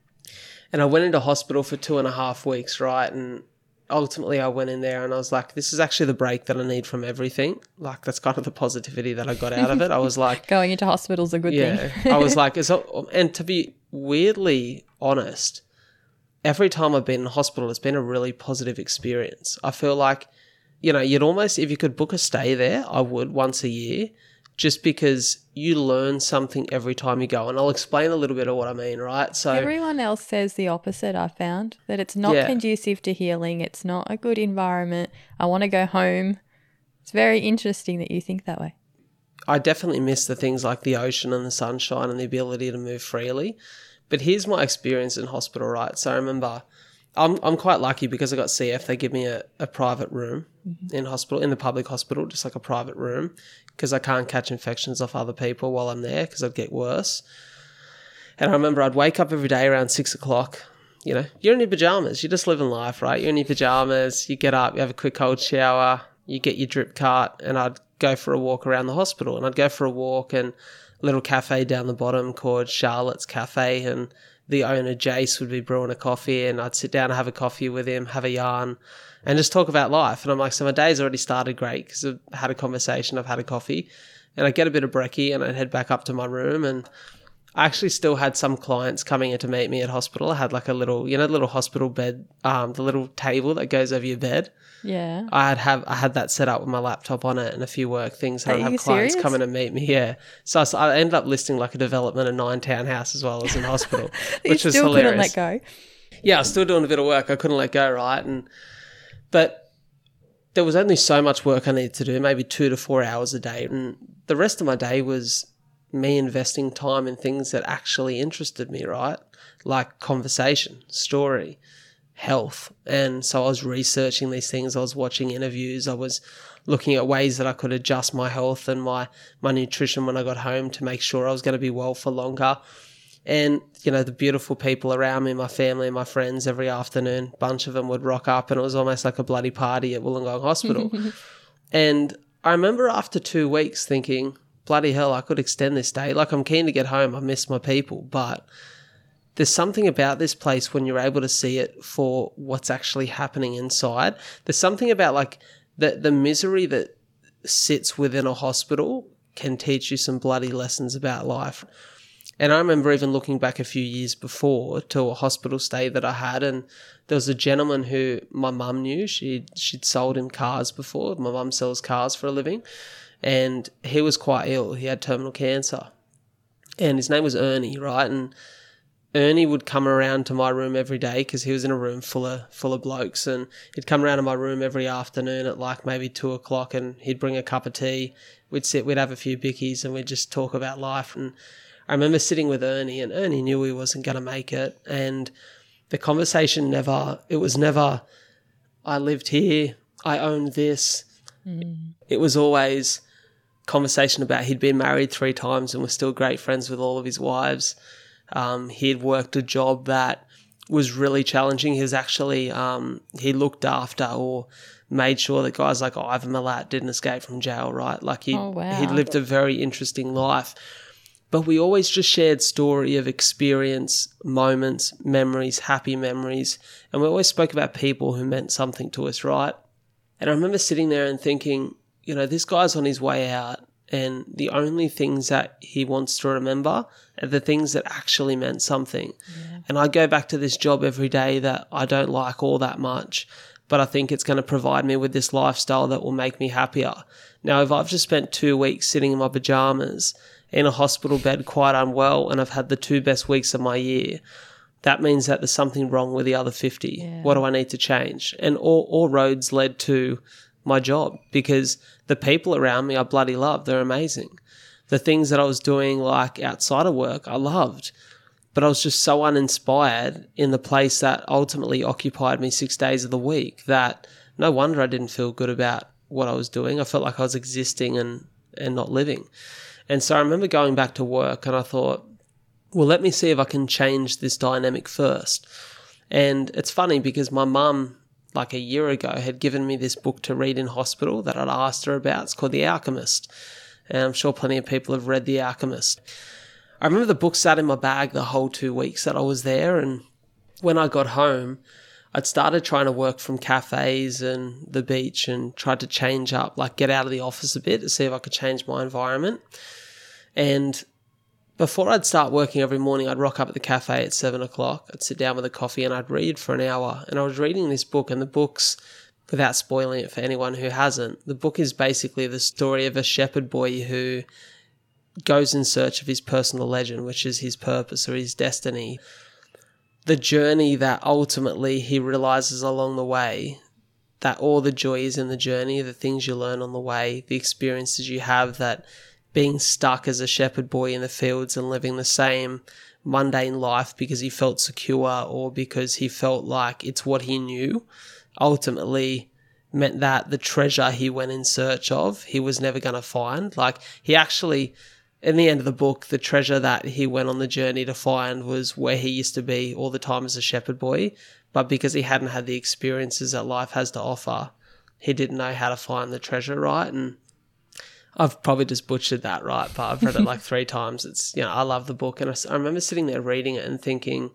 And I went into hospital for 2.5 weeks, right? And ultimately I went in there and I was like, this is actually the break that I need from everything. Like, that's kind of the positivity that I got out of it. I was like, going into hospital is a good thing. I was like, and to be weirdly honest, every time I've been in hospital, it's been a really positive experience. I feel like, you'd almost, if you could book a stay there, I would once a year, just because you learn something every time you go. And I'll explain a little bit of what I mean, right? So everyone else says the opposite, I found, that it's not conducive to healing. It's not a good environment. I want to go home. It's very interesting that you think that way. I definitely miss the things like the ocean and the sunshine and the ability to move freely. But here's my experience in hospital, right? So I remember I'm quite lucky because I got CF. They give me a private room in hospital, in the public hospital, just like a private room, because I can't catch infections off other people while I'm there because I'd get worse. And I remember I'd wake up every day around 6 o'clock. You're in your pajamas. You're just living life, right? You're in your pajamas. You get up, you have a quick cold shower, you get your drip cart, and I'd go for a walk around the hospital. And I'd go for a walk and a little cafe down the bottom called Charlotte's Cafe, and the owner, Jace, would be brewing a coffee, and I'd sit down and have a coffee with him, have a yarn, and just talk about life. And I'm like, so my day's already started great because I've had a conversation, I've had a coffee, and I'd get a bit of brekkie and I'd head back up to my room. And I actually still had some clients coming in to meet me at hospital. I had like a little, little hospital bed, the little table that goes over your bed. Yeah. I had that set up with my laptop on it and a few work things. I'd have clients come in and meet me. Yeah. So I ended up listing like a development of 9 townhouses while I was in hospital, which was hilarious. Couldn't let go. Yeah, I was still doing a bit of work. I couldn't let go, right? But there was only so much work I needed to do, maybe 2 to 4 hours a day. And the rest of my day was me investing time in things that actually interested me, right? Like conversation, story, health. And so I was researching these things. I was watching interviews. I was looking at ways that I could adjust my health and my nutrition when I got home to make sure I was going to be well for longer. And, the beautiful people around me, my family and my friends, every afternoon, a bunch of them would rock up and it was almost like a bloody party at Wollongong Hospital. And I remember after 2 weeks thinking, bloody hell, I could extend this day. Like, I'm keen to get home. I miss my people. But there's something about this place when you're able to see it for what's actually happening inside. There's something about like the misery that sits within a hospital can teach you some bloody lessons about life. And I remember even looking back a few years before to a hospital stay that I had, and there was a gentleman who my mum knew. She'd sold him cars before. My mum sells cars for a living, and he was quite ill. He had terminal cancer, and his name was Ernie, right? And Ernie would come around to my room every day because he was in a room full of blokes, and he'd come around to my room every afternoon at like maybe 2:00, and he'd bring a cup of tea. We'd sit, we'd have a few bickies, and we'd just talk about life. And I remember sitting with Ernie, and Ernie knew he wasn't going to make it. And the conversation it was never, I lived here, I owned this. It was always conversation about he'd been married 3 times and was still great friends with all of his wives. He'd worked a job that was really challenging. He was actually, he looked after or made sure that guys like Ivan Milat didn't escape from jail, right? Like he'd lived a very interesting life. But we always just shared story of experience, moments, memories, happy memories. And we always spoke about people who meant something to us, right? And I remember sitting there and thinking, this guy's on his way out, and the only things that he wants to remember are the things that actually meant something. Yeah. And I go back to this job every day that I don't like all that much, but I think it's going to provide me with this lifestyle that will make me happier. Now, if I've just spent 2 weeks sitting in my pajamas in a hospital bed quite unwell, and I've had the 2 best weeks of my year, that means that there's something wrong with the other 50. Yeah. What do I need to change? And all roads led to my job, because the people around me I bloody love. They're amazing. The things that I was doing like outside of work, I loved. But I was just so uninspired in the place that ultimately occupied me 6 days of the week that no wonder I didn't feel good about what I was doing. I felt like I was existing and not living. And so I remember going back to work, and I thought, well, let me see if I can change this dynamic first. And it's funny because my mum, like a year ago, had given me this book to read in hospital that I'd asked her about. It's called The Alchemist. And I'm sure plenty of people have read The Alchemist. I remember the book sat in my bag the whole 2 weeks that I was there. And when I got home, I'd started trying to work from cafes and the beach and tried to change up, like get out of the office a bit to see if I could change my environment. And before I'd start working every morning, I'd rock up at the cafe at 7:00. I'd sit down with a coffee and I'd read for an hour. And I was reading this book, and the book's, without spoiling it for anyone who hasn't, the book is basically the story of a shepherd boy who goes in search of his personal legend, which is his purpose or his destiny. The journey that ultimately he realizes along the way, that all the joy is in the journey, the things you learn on the way, the experiences you have, that being stuck as a shepherd boy in the fields and living the same mundane life because he felt secure or because he felt like it's what he knew, ultimately meant that the treasure he went in search of, he was never going to find. Like, he actually, in the end of the book, the treasure that he went on the journey to find was where he used to be all the time as a shepherd boy. But because he hadn't had the experiences that life has to offer, he didn't know how to find the treasure, right? And I've probably just butchered that, right? But I've read it like 3 times. It's, I love the book. And I remember sitting there reading it and thinking,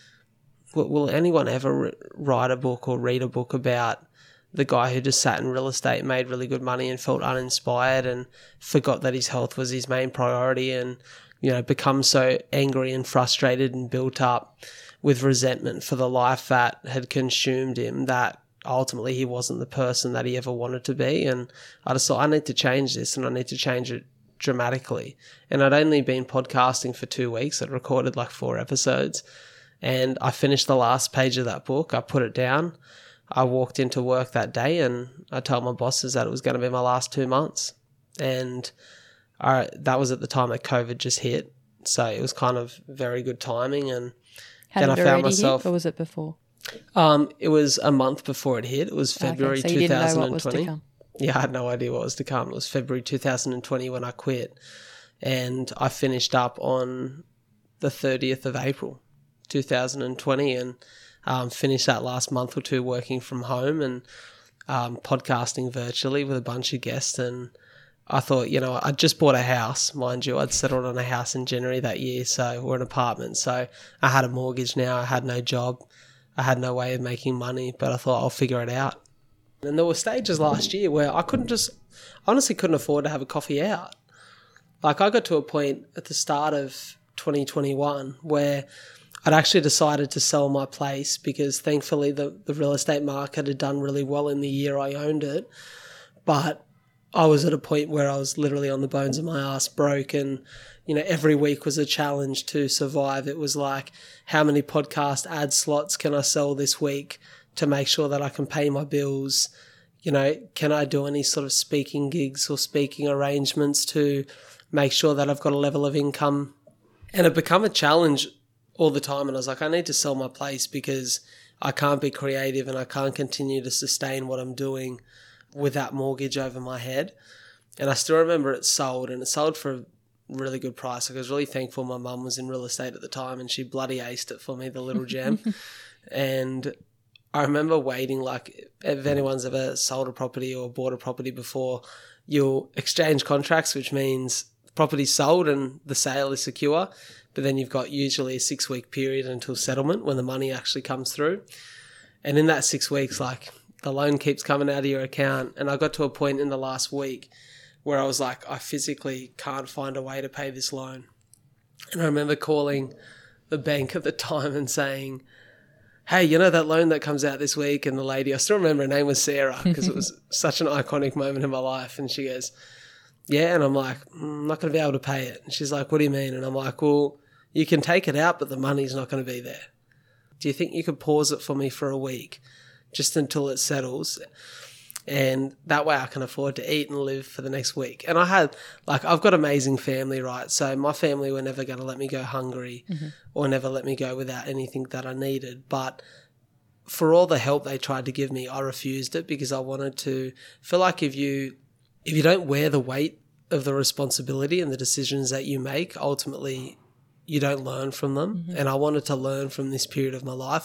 will anyone ever write a book or read a book about the guy who just sat in real estate, made really good money and felt uninspired and forgot that his health was his main priority, and, become so angry and frustrated and built up with resentment for the life that had consumed him that ultimately he wasn't the person that he ever wanted to be. And I just thought, I need to change this, and I need to change it dramatically. And I'd only been podcasting for 2 weeks. I'd recorded like 4 episodes, and I finished the last page of that book. I put it down. I walked into work that day and I told my bosses that it was going to be my last 2 months. And that was at the time that COVID just hit. So it was kind of very good timing. And then I found myself... hit, or was it before? It was a month before it hit. It was February 2020. You didn't know what was to come. Yeah, I had no idea what was to come. It was February 2020 when I quit. And I finished up on the 30th of April 2020 and finished that last month or two working from home. And podcasting virtually with a bunch of guests, and I thought, I'd just bought a house, mind you. I'd settled on a house in January that year, or an apartment. So I had a mortgage now. I had no job. I had no way of making money, but I thought I'll figure it out. And there were stages last year where I honestly couldn't afford to have a coffee out. Like, I got to a point at the start of 2021 where I'd actually decided to sell my place because thankfully the real estate market had done really well in the year I owned it. But I was at a point where I was literally on the bones of my ass, broke, and every week was a challenge to survive. It was like, how many podcast ad slots can I sell this week to make sure that I can pay my bills? Can I do any sort of speaking gigs or speaking arrangements to make sure that I've got a level of income? And it became a challenge all the time. And I was like, I need to sell my place because I can't be creative and I can't continue to sustain what I'm doing with that mortgage over my head. And I still remember it sold, and it sold for a really good price. Like, I was really thankful my mum was in real estate at the time and she bloody aced it for me, the little gem. And I remember waiting, like, if anyone's ever sold a property or bought a property before, you'll exchange contracts, which means the property's sold and the sale is secure, but then you've got usually a 6-week period until settlement when the money actually comes through. And in that 6 weeks, like, the loan keeps coming out of your account. And I got to a point in the last week where I was like, I physically can't find a way to pay this loan. And I remember calling the bank at the time and saying, hey, that loan that comes out this week? And the lady, I still remember her name was Sarah because it was such an iconic moment in my life. And she goes, yeah. And I'm like, I'm not going to be able to pay it. And she's like, what do you mean? And I'm like, well, you can take it out, but the money's not going to be there. Do you think you could pause it for me for a week just until it settles? And that way I can afford to eat and live for the next week. And I've got amazing family, right? So my family were never going to let me go hungry or never let me go without anything that I needed. But for all the help they tried to give me, I refused it because I wanted to feel like if you don't wear the weight of the responsibility and the decisions that you make, ultimately you don't learn from them. And I wanted to learn from this period of my life.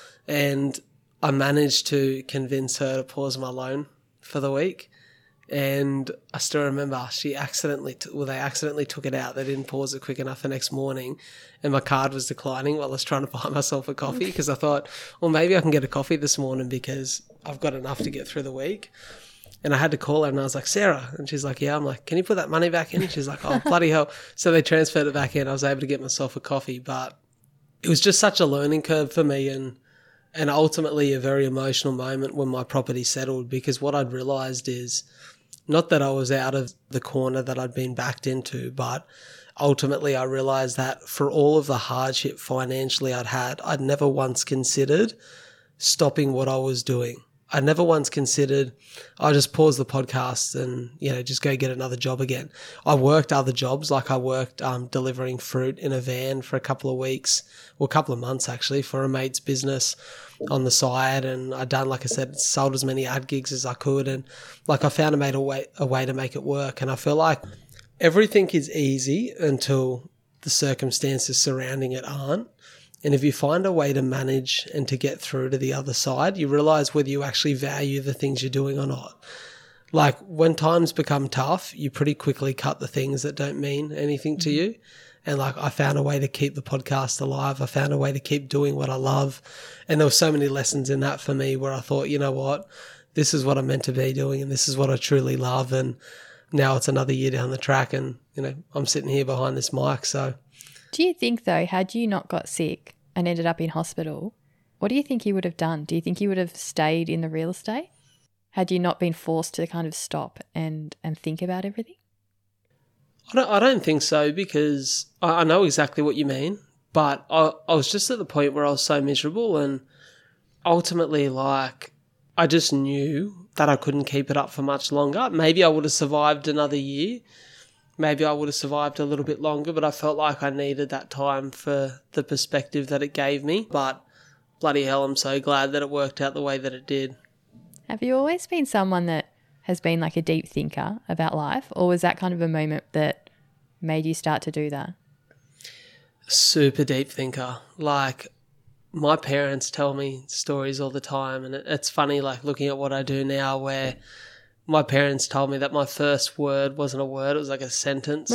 And I managed to convince her to pause my loan for the week. And I still remember they accidentally took it out. They didn't pause it quick enough the next morning. And my card was declining while I was trying to buy myself a coffee because I thought, well, maybe I can get a coffee this morning because I've got enough to get through the week. And I had to call her and I was like, Sarah. And she's like, yeah. I'm like, can you put that money back in? And she's like, oh, bloody hell. So they transferred it back in. I was able to get myself a coffee. But it was just such a learning curve for me and ultimately a very emotional moment when my property settled, because what I'd realised is not that I was out of the corner that I'd been backed into, but ultimately I realised that for all of the hardship financially I'd never once considered stopping what I was doing. I never once considered, I'll just pause the podcast and, just go get another job again. I worked other jobs, like I worked delivering fruit in a van for a couple of weeks, or a couple of months actually, for a mate's business on the side. And I'd done, like I said, sold as many ad gigs as I could. And like I found a way to make it work. And I feel like everything is easy until the circumstances surrounding it aren't. And if you find a way to manage and to get through to the other side, you realize whether you actually value the things you're doing or not. Like when times become tough, you pretty quickly cut the things that don't mean anything to you. And like I found a way to keep the podcast alive. I found a way to keep doing what I love. And there were so many lessons in that for me where I thought, you know what, this is what I'm meant to be doing and this is what I truly love. And now it's another year down the track and, I'm sitting here behind this mic, so... Do you think, though, had you not got sick and ended up in hospital, what do you think you would have done? Do you think you would have stayed in the real estate had you not been forced to kind of stop and think about everything? I don't think so, because I know exactly what you mean, but I was just at the point where I was so miserable and ultimately, like, I just knew that I couldn't keep it up for much longer. Maybe I would have survived another year. Maybe I would have survived a little bit longer, but I felt like I needed that time for the perspective that it gave me. But bloody hell, I'm so glad that it worked out the way that it did. Have you always been someone that has been like a deep thinker about life, or was that kind of a moment that made you start to do that? Super deep thinker. Like, My parents tell me stories all the time, and it's funny, like looking at what I do now, where my parents told me that my first word wasn't a word, it was like a sentence.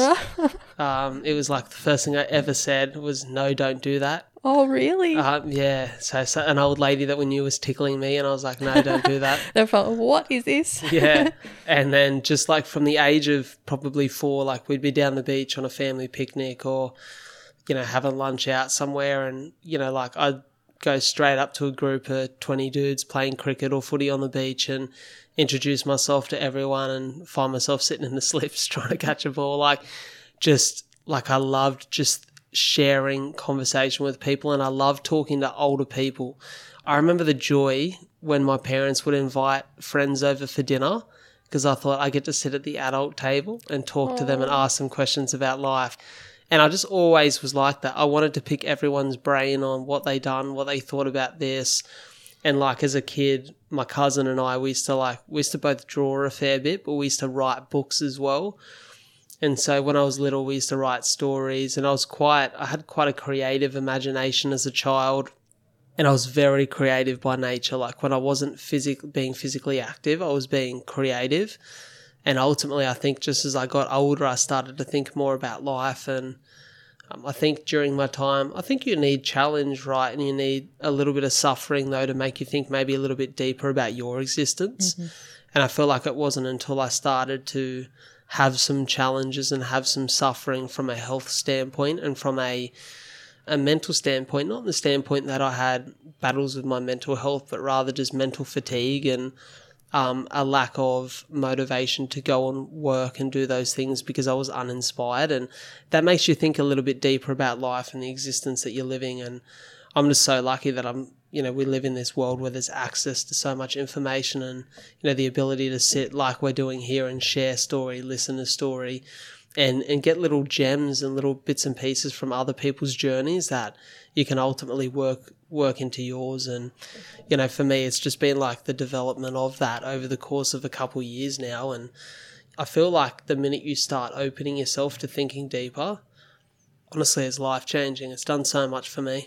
It was like the first thing I ever said was, "No, don't do that." Oh, really? Yeah. So an old lady that we knew was tickling me, and I was like, "No, don't do that." They're like, what is this? Yeah. And then just like from the age of probably 4, like we'd be down the beach on a family picnic or, having lunch out somewhere, and, like I'd go straight up to a group of 20 dudes playing cricket or footy on the beach and introduce myself to everyone and find myself sitting in the slips trying to catch a ball. Like, just like I loved just sharing conversation with people, and I loved talking to older people. I remember the joy when my parents would invite friends over for dinner, because I thought I get to sit at the adult table and talk to them and ask them questions about life. And I just always was like that. I wanted to pick everyone's brain on what they done, what they thought about this. And like as a kid, my cousin and I, we used to both draw a fair bit, but we used to write books as well. And so when I was little, we used to write stories, and I had quite a creative imagination as a child. And I was very creative by nature. Like when I wasn't being physically active, I was being creative. And ultimately, I think just as I got older, I started to think more about life. And I think during my time, I think you need challenge, right? And you need a little bit of suffering, though, to make you think maybe a little bit deeper about your existence. Mm-hmm. And I feel like it wasn't until I started to have some challenges and have some suffering from a health standpoint and from a mental standpoint, not the standpoint that I had battles with my mental health, but rather just mental fatigue and a lack of motivation to go and work and do those things because I was uninspired. And that makes you think a little bit deeper about life and the existence that you're living. And I'm just so lucky that we live in this world where there's access to so much information and, the ability to sit like we're doing here and share story, listen to story, and get little gems and little bits and pieces from other people's journeys that you can ultimately work into yours. And, for me, it's just been like the development of that over the course of a couple of years now. And I feel like the minute you start opening yourself to thinking deeper, honestly, it's life-changing. It's done so much for me.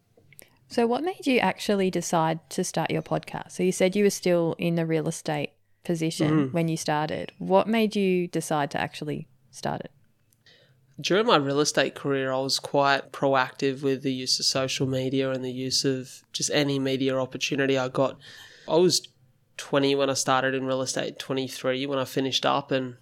So what made you actually decide to start your podcast? So you said you were still in the real estate position when you started. What made you decide to actually start it? During my real estate career, I was quite proactive with the use of social media and the use of just any media opportunity I got. I was 20 when I started in real estate, 23 when I finished up, and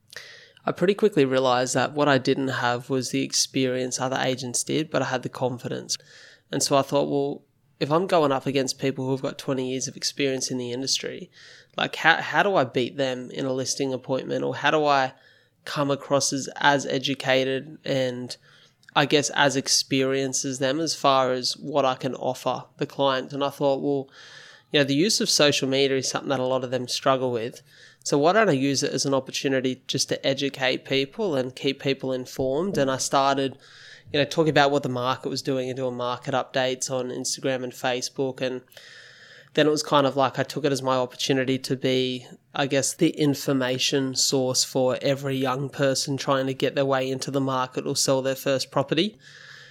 I pretty quickly realised that what I didn't have was the experience other agents did, but I had the confidence. And so I thought, well, if I'm going up against people who've got 20 years of experience in the industry, like how do I beat them in a listing appointment, or how do I come across as educated and I guess as experienced as them as far as what I can offer the client? And I thought, well, the use of social media is something that a lot of them struggle with. So why don't I use it as an opportunity just to educate people and keep people informed? And I started, talking about what the market was doing and doing market updates on Instagram and Facebook. And then it was kind of like I took it as my opportunity to be, I guess, the information source for every young person trying to get their way into the market or sell their first property.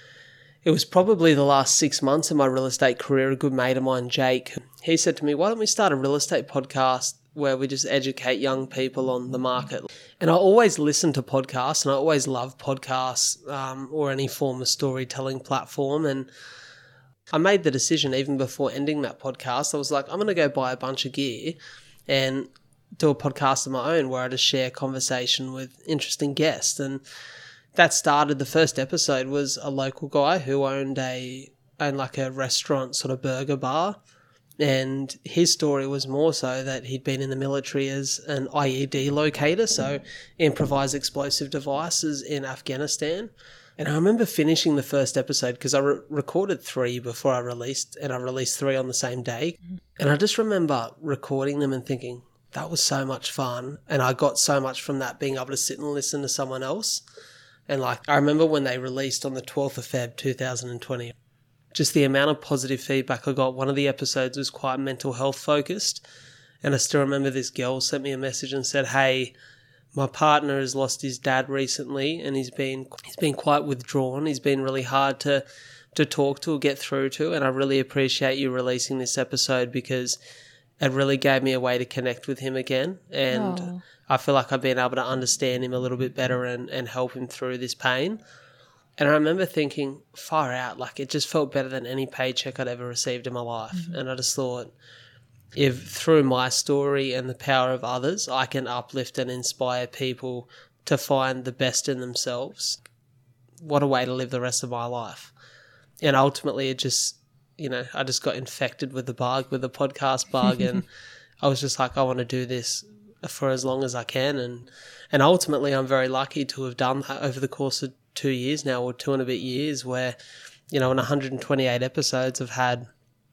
It was probably the last 6 months of my real estate career. A good mate of mine, Jake, he said to me, why don't we start a real estate podcast where we just educate young people on the market? And I always listen to podcasts, and I always love podcasts or any form of storytelling platform. And I made the decision even before ending that podcast. I was like, I'm going to go buy a bunch of gear and do a podcast of my own where I just share conversation with interesting guests. And that started, the first episode was a local guy who owned like a restaurant sort of burger bar. And his story was more so that he'd been in the military as an IED locator, so improvised explosive devices in Afghanistan. And I remember finishing the first episode because I recorded 3 before I released, and I released 3 on the same day. And I just remember recording them and thinking, that was so much fun. And I got so much from that, being able to sit and listen to someone else. And like, I remember when they released on the 12th of Feb 2020, just the amount of positive feedback I got. One of the episodes was quite mental health focused. And I still remember this girl sent me a message and said, hey, My partner has lost his dad recently, and he's been quite withdrawn. He's been really hard to talk to or get through to, and I really appreciate you releasing this episode because it really gave me a way to connect with him again, and Oh. I feel like I've been able to understand him a little bit better and help him through this pain. And I remember thinking, far out, like it just felt better than any paycheck I'd ever received in my life. Mm-hmm. And I just thought, if through my story and the power of others, I can uplift and inspire people to find the best in themselves, what a way to live the rest of my life. And ultimately it just, I just got infected with the podcast bug, and I was just like, I want to do this for as long as I can. And ultimately I'm very lucky to have done that over the course of 2 years now, or 2 and a bit years, where, in 128 episodes I've had,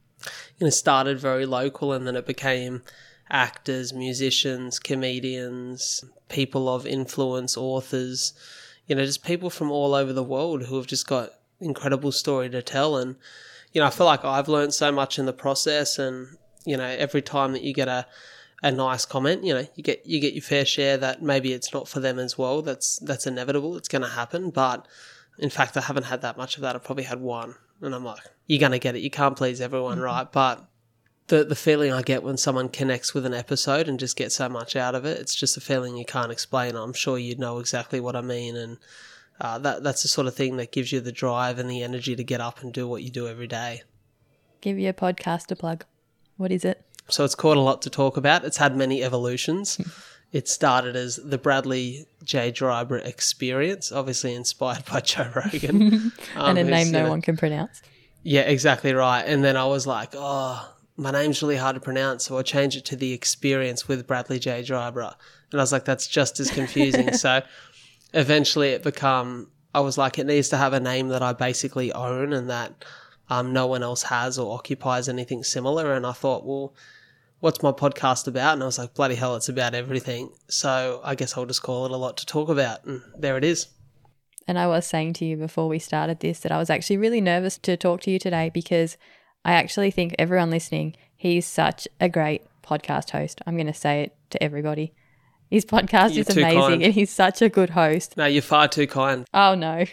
started very local, and then it became actors, musicians, comedians, people of influence, authors, just people from all over the world who have just got incredible story to tell. And, I feel like I've learned so much in the process, and, every time that you get a nice comment, you get your fair share that maybe it's not for them as well. That's inevitable. It's going to happen. But in fact, I haven't had that much of that. I've probably had one, and I'm like, you're going to get it. You can't please everyone, right? But the feeling I get when someone connects with an episode and just gets so much out of it, it's just a feeling you can't explain. I'm sure you'd know exactly what I mean. And that's the sort of thing that gives you the drive and the energy to get up and do what you do every day. Give your podcast a plug. What is it? So it's called A Lot to Talk About. It's had many evolutions. It started as the Bradley J. Dryburgh Experience, obviously inspired by Joe Rogan. And a name no one can pronounce. Yeah, exactly right. And then I was like, my name's really hard to pronounce, so I changed it to The Experience with Bradley J. Dryburgh. And I was like, that's just as confusing. So eventually I was like, it needs to have a name that I basically own and that no one else has or occupies anything similar. And I thought, well, what's my podcast about? And I was like, bloody hell, it's about everything. So I guess I'll just call it A Lot to Talk About. And there it is. And I was saying to you before we started this that I was actually really nervous to talk to you today because I actually think everyone listening, he's such a great podcast host. I'm going to say it to everybody. His podcast is amazing and he's such a good host. No, you're far too kind. Oh, no.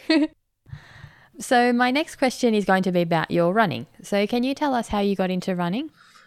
So my next question is going to be about your running. So can you tell us how you got into running?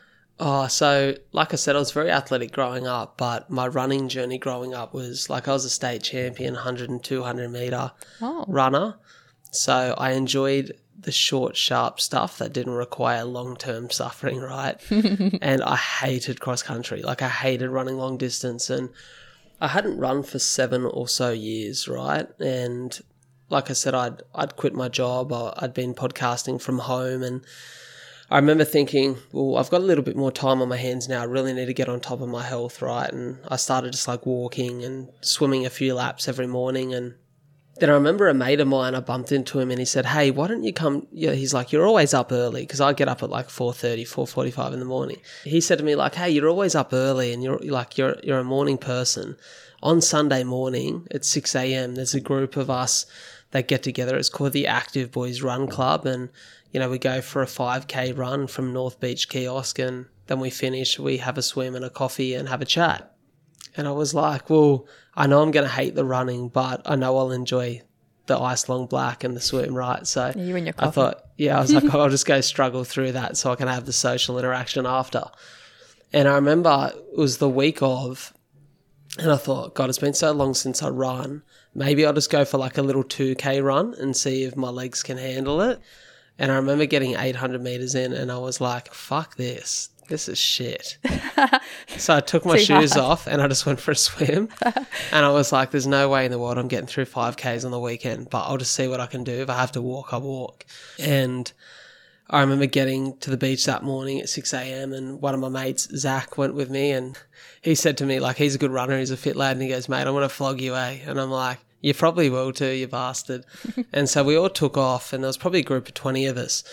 So like I said, I was very athletic growing up, but my running journey growing up was like I was a state champion 100 and 200 metre runner. So I enjoyed the short, sharp stuff that didn't require long-term suffering, right? And I hated cross-country. Like I hated running long distance, and I hadn't run for 7 or so years, right? And like I said, I'd quit my job. I'd been podcasting from home, and I remember thinking, well, I've got a little bit more time on my hands now. I really need to get on top of my health, right? And I started just like walking and swimming a few laps every morning. And then I remember a mate of mine, I bumped into him and he said, hey, why don't you come? Yeah, he's like, you're always up early, because I get up at like 4:30, 4:45 in the morning. He said to me like, hey, you're always up early and you're a morning person. On Sunday morning at 6 a.m, there's a group of us that get together. It's called the Active Boys Run Club, and we go for a 5K run from North Beach Kiosk, and then we finish, we have a swim and a coffee and have a chat. And I was like, well, I know I'm going to hate the running, but I know I'll enjoy the Ice Long Black and the swim, right? So you and your coffee. I thought, I was like, I'll just go struggle through that so I can have the social interaction after. And I remember it was the week of, and I thought, God, it's been so long since I run. Maybe I'll just go for like a little 2K run and see if my legs can handle it. And I remember getting 800 meters in and I was like, fuck this. This is shit. So I took my shoes off and I just went for a swim. And I was like, there's no way in the world I'm getting through 5Ks on the weekend, but I'll just see what I can do. If I have to walk, I'll walk. And I remember getting to the beach that morning at 6 a.m. and one of my mates, Zach, went with me, and he said to me, like, he's a good runner, he's a fit lad, and he goes, mate, I'm going to flog you, eh? And I'm like, you probably will too, you bastard. And so we all took off, and there was probably a group of 20 of us.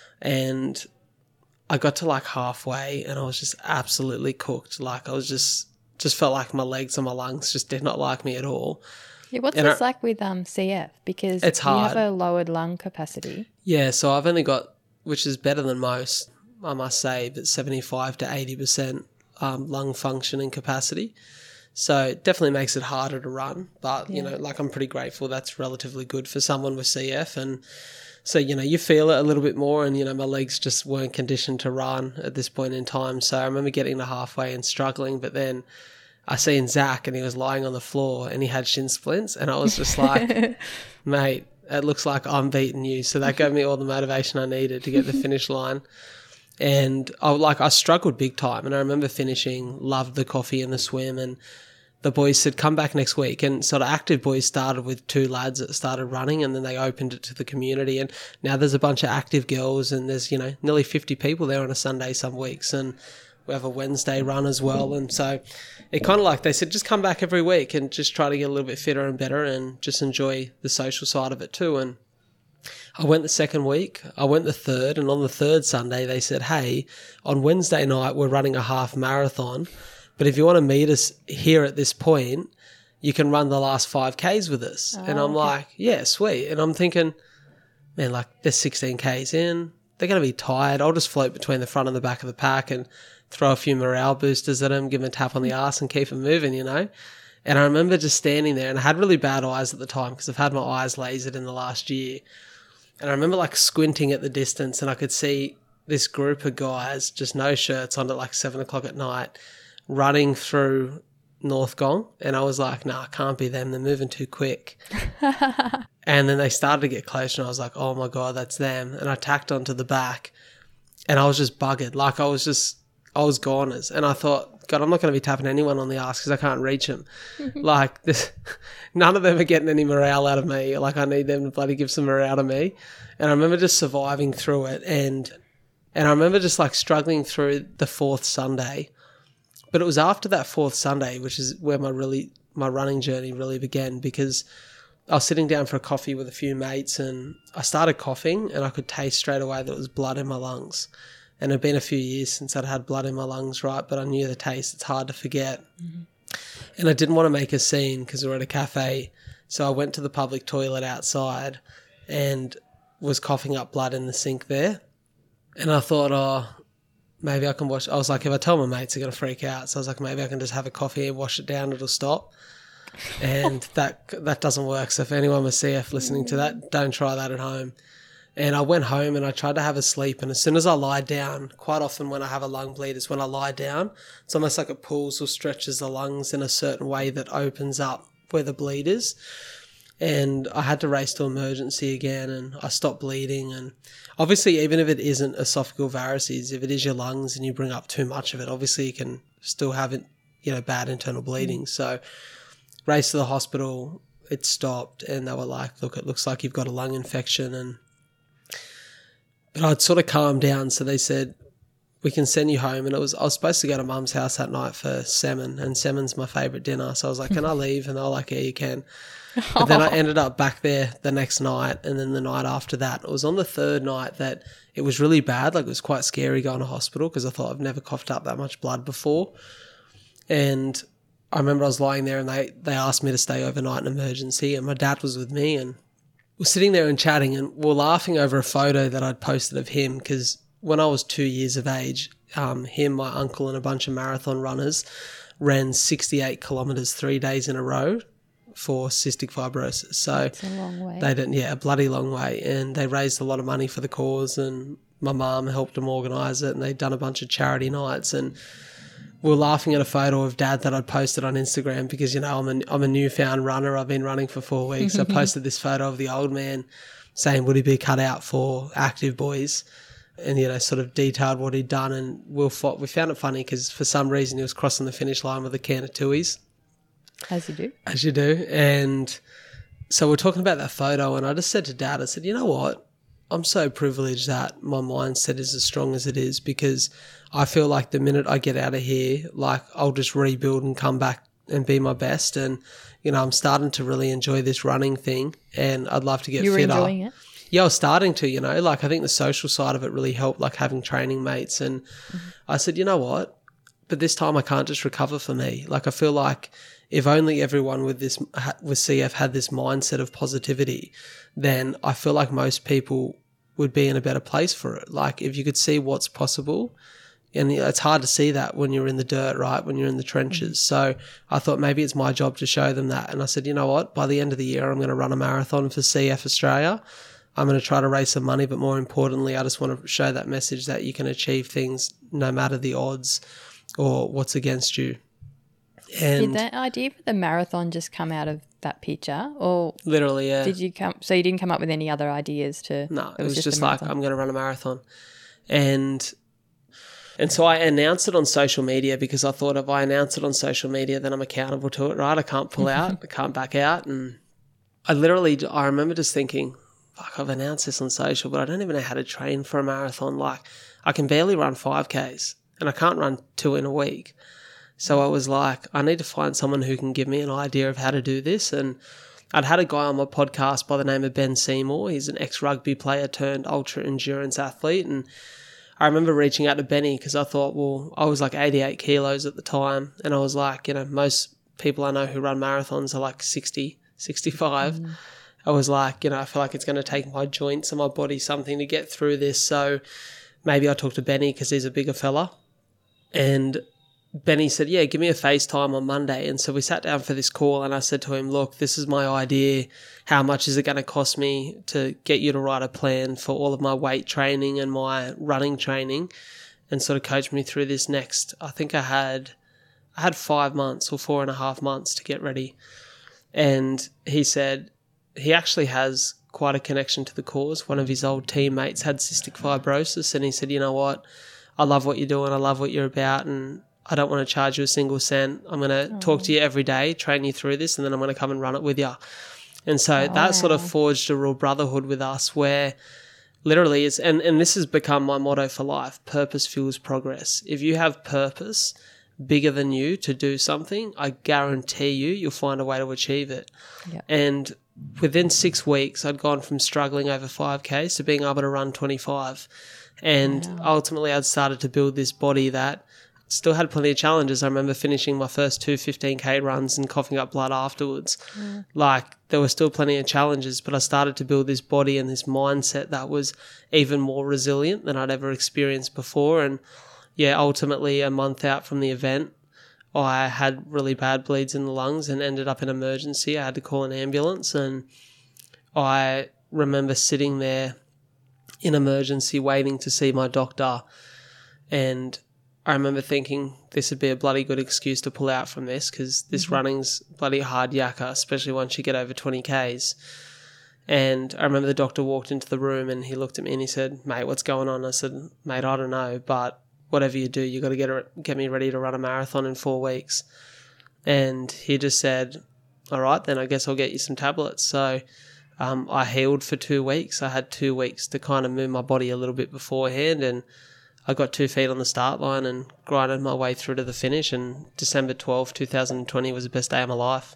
And I got to like halfway and I was just absolutely cooked. Like I was just felt like my legs and my lungs just did not like me at all. Yeah, what's this like with CF? Because it's hard. You have a lowered lung capacity. Yeah, so I've only got, which is better than most, I must say, but 75 to 80% lung function and capacity. So it definitely makes it harder to run. But, you know, like I'm pretty grateful that's relatively good for someone with CF. And so, you know, you feel it a little bit more and, you know, my legs just weren't conditioned to run at this point in time. So I remember getting to halfway and struggling, but then I seen Zach and he was lying on the floor and he had shin splints and I was just like, mate, it looks like I'm beating you. So that gave me all the motivation I needed to get the finish line. And I struggled big time. And I remember finishing, loved the coffee and the swim, and the boys said, come back next week. And sort of Active Boys started with 2 lads that started running, and then they opened it to the community. And now there's a bunch of active girls, and there's, you know, nearly 50 people there on a Sunday some weeks. And we have a Wednesday run as well. And so it kind of like they said, just come back every week and just try to get a little bit fitter and better and just enjoy the social side of it too. And I went the second week, I went the third, and on the third Sunday they said, hey, on Wednesday night we're running a half marathon, but if you want to meet us here at this point, you can run the last 5Ks with us. And I'm like, yeah, sweet. And I'm thinking, man, like there's 16 Ks in, they're going to be tired. I'll just float between the front and the back of the pack and throw a few morale boosters at them, give them a tap on the ass and keep them moving, you know. And I remember just standing there, and I had really bad eyes at the time because I've had my eyes lasered in the last year. And I remember like squinting at the distance, and I could see this group of guys, just no shirts on at like 7 o'clock at night, running through North Gong. And I was like, nah, it can't be them. They're moving too quick. And then they started to get closer, and I was like, oh my God, that's them. And I tacked onto the back, and I was just buggered. Like I was goners. And I thought, God, I'm not going to be tapping anyone on the ass because I can't reach them. Like this, none of them are getting any morale out of me. Like I need them to bloody give some morale to me. And I remember just surviving through it. And I remember just like struggling through the 4th Sunday. But it was after that 4th Sunday, which is where my running journey really began, because I was sitting down for a coffee with a few mates and I started coughing and I could taste straight away that there was blood in my lungs. And it had been a few years since I'd had blood in my lungs, right? But I knew the taste. It's hard to forget. Mm-hmm. And I didn't want to make a scene because we were at a cafe. So I went to the public toilet outside and was coughing up blood in the sink there. And I thought, oh, maybe I can wash. I was like, if I tell my mates, they're going to freak out. So I was like, maybe I can just have a coffee and wash it down. It'll stop. And that doesn't work. So if anyone with CF listening to that, don't try that at home. And I went home and I tried to have a sleep. And as soon as I lie down, quite often when I have a lung bleed is when I lie down. It's almost like it pulls or stretches the lungs in a certain way that opens up where the bleed is. And I had to race to emergency again and I stopped bleeding. And obviously, even if it isn't esophageal varices, if it is your lungs and you bring up too much of it, obviously you can still have it, you know, bad internal bleeding. So raced to the hospital, it stopped and they were like, look, it looks like you've got a lung infection. But I'd sort of calmed down, so they said, we can send you home. And I was supposed to go to Mum's house that night for salmon, and salmon's my favourite dinner. So I was like, can I leave? And they were like, yeah, you can. But then I ended up back there the next night, and then the night after that. It was on the 3rd night that it was really bad. Like it was quite scary going to hospital because I thought I've never coughed up that much blood before. And I remember I was lying there and they asked me to stay overnight in emergency, and my dad was with me and we're sitting there and chatting, and we're laughing over a photo that I'd posted of him because when I was 2 years of age, him, my uncle and a bunch of marathon runners ran 68 kilometres 3 days in a row for cystic fibrosis. So that's a long way. A bloody long way. And they raised a lot of money for the cause, and my mum helped them organise it, and they'd done a bunch of charity nights. And we were laughing at a photo of Dad that I'd posted on Instagram because, you know, I'm a newfound runner. I've been running for 4 weeks. I posted this photo of the old man saying, would he be cut out for Active Boys? And, you know, sort of detailed what he'd done. And we found it funny because for some reason he was crossing the finish line with a can of Tuies. As you do. As you do. And so we're talking about that photo, and I just said to Dad, I said, you know what? I'm so privileged that my mindset is as strong as it is because I feel like the minute I get out of here, like I'll just rebuild and come back and be my best. And, you know, I'm starting to really enjoy this running thing and I'd love to get fitter. You were enjoying it? Yeah, I was starting to, you know, like I think the social side of it really helped, like having training mates. And I said, you know what? But this time I can't just recover for me. Like I feel like if only everyone with CF had this mindset of positivity, then I feel like most people would be in a better place for it. Like if you could see what's possible, And it's hard to see that when you're in the dirt, right, when you're in the trenches. So I thought maybe it's my job to show them that. And I said, you know what, by the end of the year, I'm going to run a marathon for CF Australia. I'm going to try to raise some money, but more importantly, I just want to show that message that you can achieve things no matter the odds or what's against you. And did that idea for the marathon just come out of that picture, or literally, yeah. So you didn't come up with any other ideas to? No, it was just like, I'm going to run a marathon. And so I announced it on social media because I thought if I announce it on social media, then I'm accountable to it, right? I can't pull out. I can't back out. And I remember just thinking, fuck, I've announced this on social, but I don't even know how to train for a marathon. Like, I can barely run 5Ks and I can't run 2 in a week. So I was like, I need to find someone who can give me an idea of how to do this. And I'd had a guy on my podcast by the name of Ben Seymour. He's an ex-rugby player turned ultra-endurance athlete. And I remember reaching out to Benny because I thought, well, I was like 88 kilos at the time. And I was like, most people I know who run marathons are like 60, 65. I was like, I feel like it's going to take my joints and my body something to get through this. So maybe I talked to Benny because he's a bigger fella. And Benny said, yeah, give me a FaceTime on Monday. And so we sat down for this call and I said to him, look, this is my idea. How much is it going to cost me to get you to write a plan for all of my weight training and my running training, and sort of coach me through this next, I think I had 5 months or 4.5 months to get ready. And he said he actually has quite a connection to the cause. One of his old teammates had cystic fibrosis, and he said, you know what, I love what you're doing. I love what you're about. And I don't want to charge you a single cent. I'm going to talk to you every day, train you through this, and then I'm going to come and run it with you. And so that sort of forged a real brotherhood with us where literally it's, and this has become my motto for life, purpose fuels progress. If you have purpose bigger than you to do something, I guarantee you'll find a way to achieve it. Yep. And within 6 weeks, I'd gone from struggling over 5Ks to being able to run 25. And ultimately I'd started to build this body that still had plenty of challenges. I remember finishing my first 2 15K runs and coughing up blood afterwards. Like, there were still plenty of challenges, but I started to build this body and this mindset that was even more resilient than I'd ever experienced before. And yeah, ultimately a month out from the event, I had really bad bleeds in the lungs and ended up in emergency. I had to call an ambulance, and I remember sitting there in emergency waiting to see my doctor, and I remember thinking this would be a bloody good excuse to pull out from this because this running's bloody hard yakka, especially once you get over 20Ks. And I remember the doctor walked into the room and he looked at me and he said, mate, what's going on? I said, mate, I don't know, but whatever you do, you got to get me ready to run a marathon in 4 weeks. And he just said, all right, then I guess I'll get you some tablets. So I healed for 2 weeks. I had 2 weeks to kind of move my body a little bit beforehand, and I got 2 feet on the start line and grinded my way through to the finish, and December 12, 2020 was the best day of my life.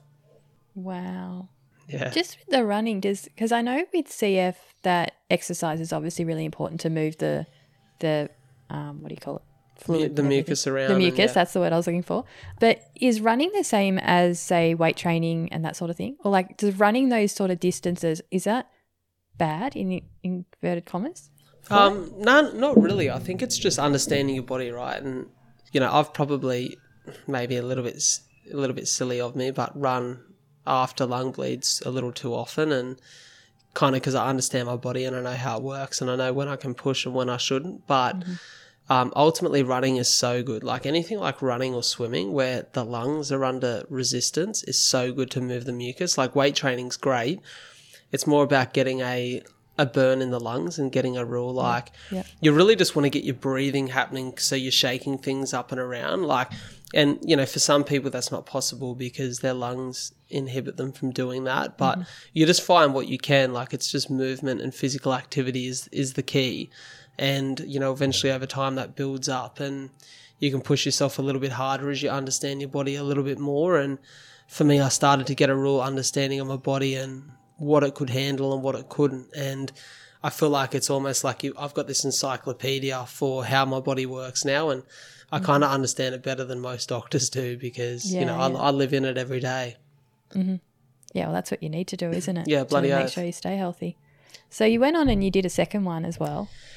Wow. Yeah. Just with the running, because I know with CF that exercise is obviously really important to move the what do you call it? Fluid. The mucus around. The mucus, that's the word I was looking for. But is running the same as, say, weight training and that sort of thing? Or like, does running those sort of distances, is that bad in inverted commas? No, not really. I think it's just understanding your body, right? And I've probably maybe a little bit silly of me, but run after lung bleeds a little too often, and kind of because I understand my body and I know how it works and I know when I can push and when I shouldn't. But ultimately, running is so good. Like anything like running or swimming, where the lungs are under resistance, is so good to move the mucus. Like weight training's great. It's more about getting a burn in the lungs and getting a real you really just want to get your breathing happening so you're shaking things up and around, and for some people that's not possible because their lungs inhibit them from doing that, but you just find what you can. Like, it's just movement and physical activity is the key, and eventually over time that builds up and you can push yourself a little bit harder as you understand your body a little bit more. And for me, I started to get a real understanding of my body and what it could handle and what it couldn't. And I feel like it's almost like I've got this encyclopedia for how my body works now, and I kind of understand it better than most doctors do because, I live in it every day. Mm-hmm. Yeah, well, that's what you need to do, isn't it? Yeah, bloody to oath. make sure you stay healthy. So you went on and you did a second one as well.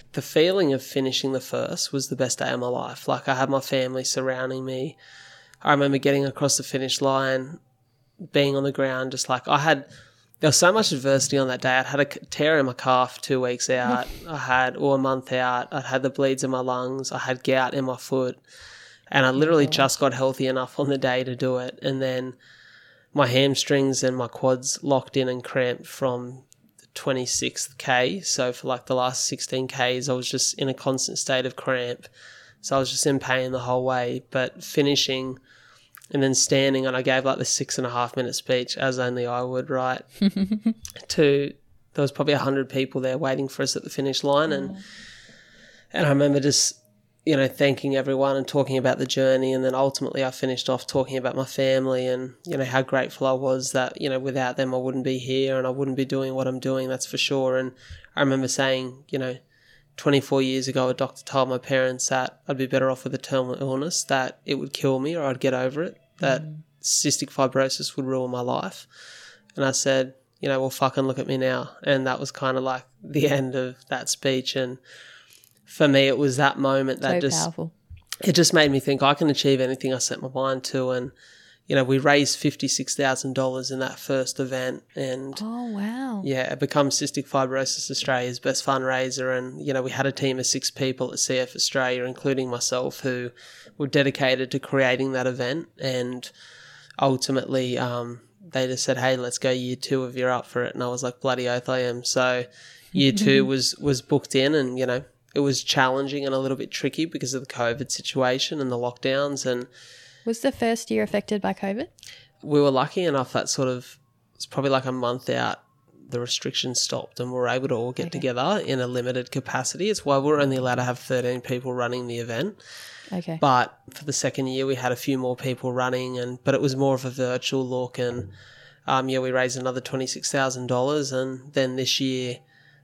the feeling of finishing the first was the best day of my life. Like, I had my family surrounding me. I remember getting across the finish line, being on the ground, just like there was so much adversity on that day. I'd had a tear in my calf 2 weeks out. Or a month out. I'd had the bleeds in my lungs. I had gout in my foot. And I literally just got healthy enough on the day to do it. And then my hamstrings and my quads locked in and cramped from the 26th K. So for like the last 16 Ks, I was just in a constant state of cramp. So I was just in pain the whole way. But finishing and then standing, and I gave like the 6.5 minute speech, as only I would, right? There was probably 100 people there waiting for us at the finish line. And I remember just, thanking everyone and talking about the journey. And then ultimately I finished off talking about my family and, how grateful I was that, without them I wouldn't be here and I wouldn't be doing what I'm doing, that's for sure. And I remember saying, 24 years ago, a doctor told my parents that I'd be better off with a terminal illness, that it would kill me or I'd get over it, that cystic fibrosis would ruin my life. And I said, well, fucking look at me now. And that was kind of like the end of that speech. And for me, it was that moment that powerful. It just made me think I can achieve anything I set my mind to. And, we raised $56,000 in that first event. And oh, wow. Yeah, it becomes Cystic Fibrosis Australia's best fundraiser. And, we had a team of 6 people at CF Australia, including myself, who were dedicated to creating that event. And ultimately, they just said, hey, let's go year 2 if you're up for it. And I was like, bloody oath I am. So year 2 was booked in and, it was challenging and a little bit tricky because of the COVID situation and the lockdowns. And was the first year affected by COVID? We were lucky enough that it's probably like a month out, the restrictions stopped and we were able to all get together in a limited capacity. It's why we're only allowed to have 13 people running the event. Okay. But for the second year, we had a few more people running, but it was more of a virtual look. And we raised another $26,000. And then this year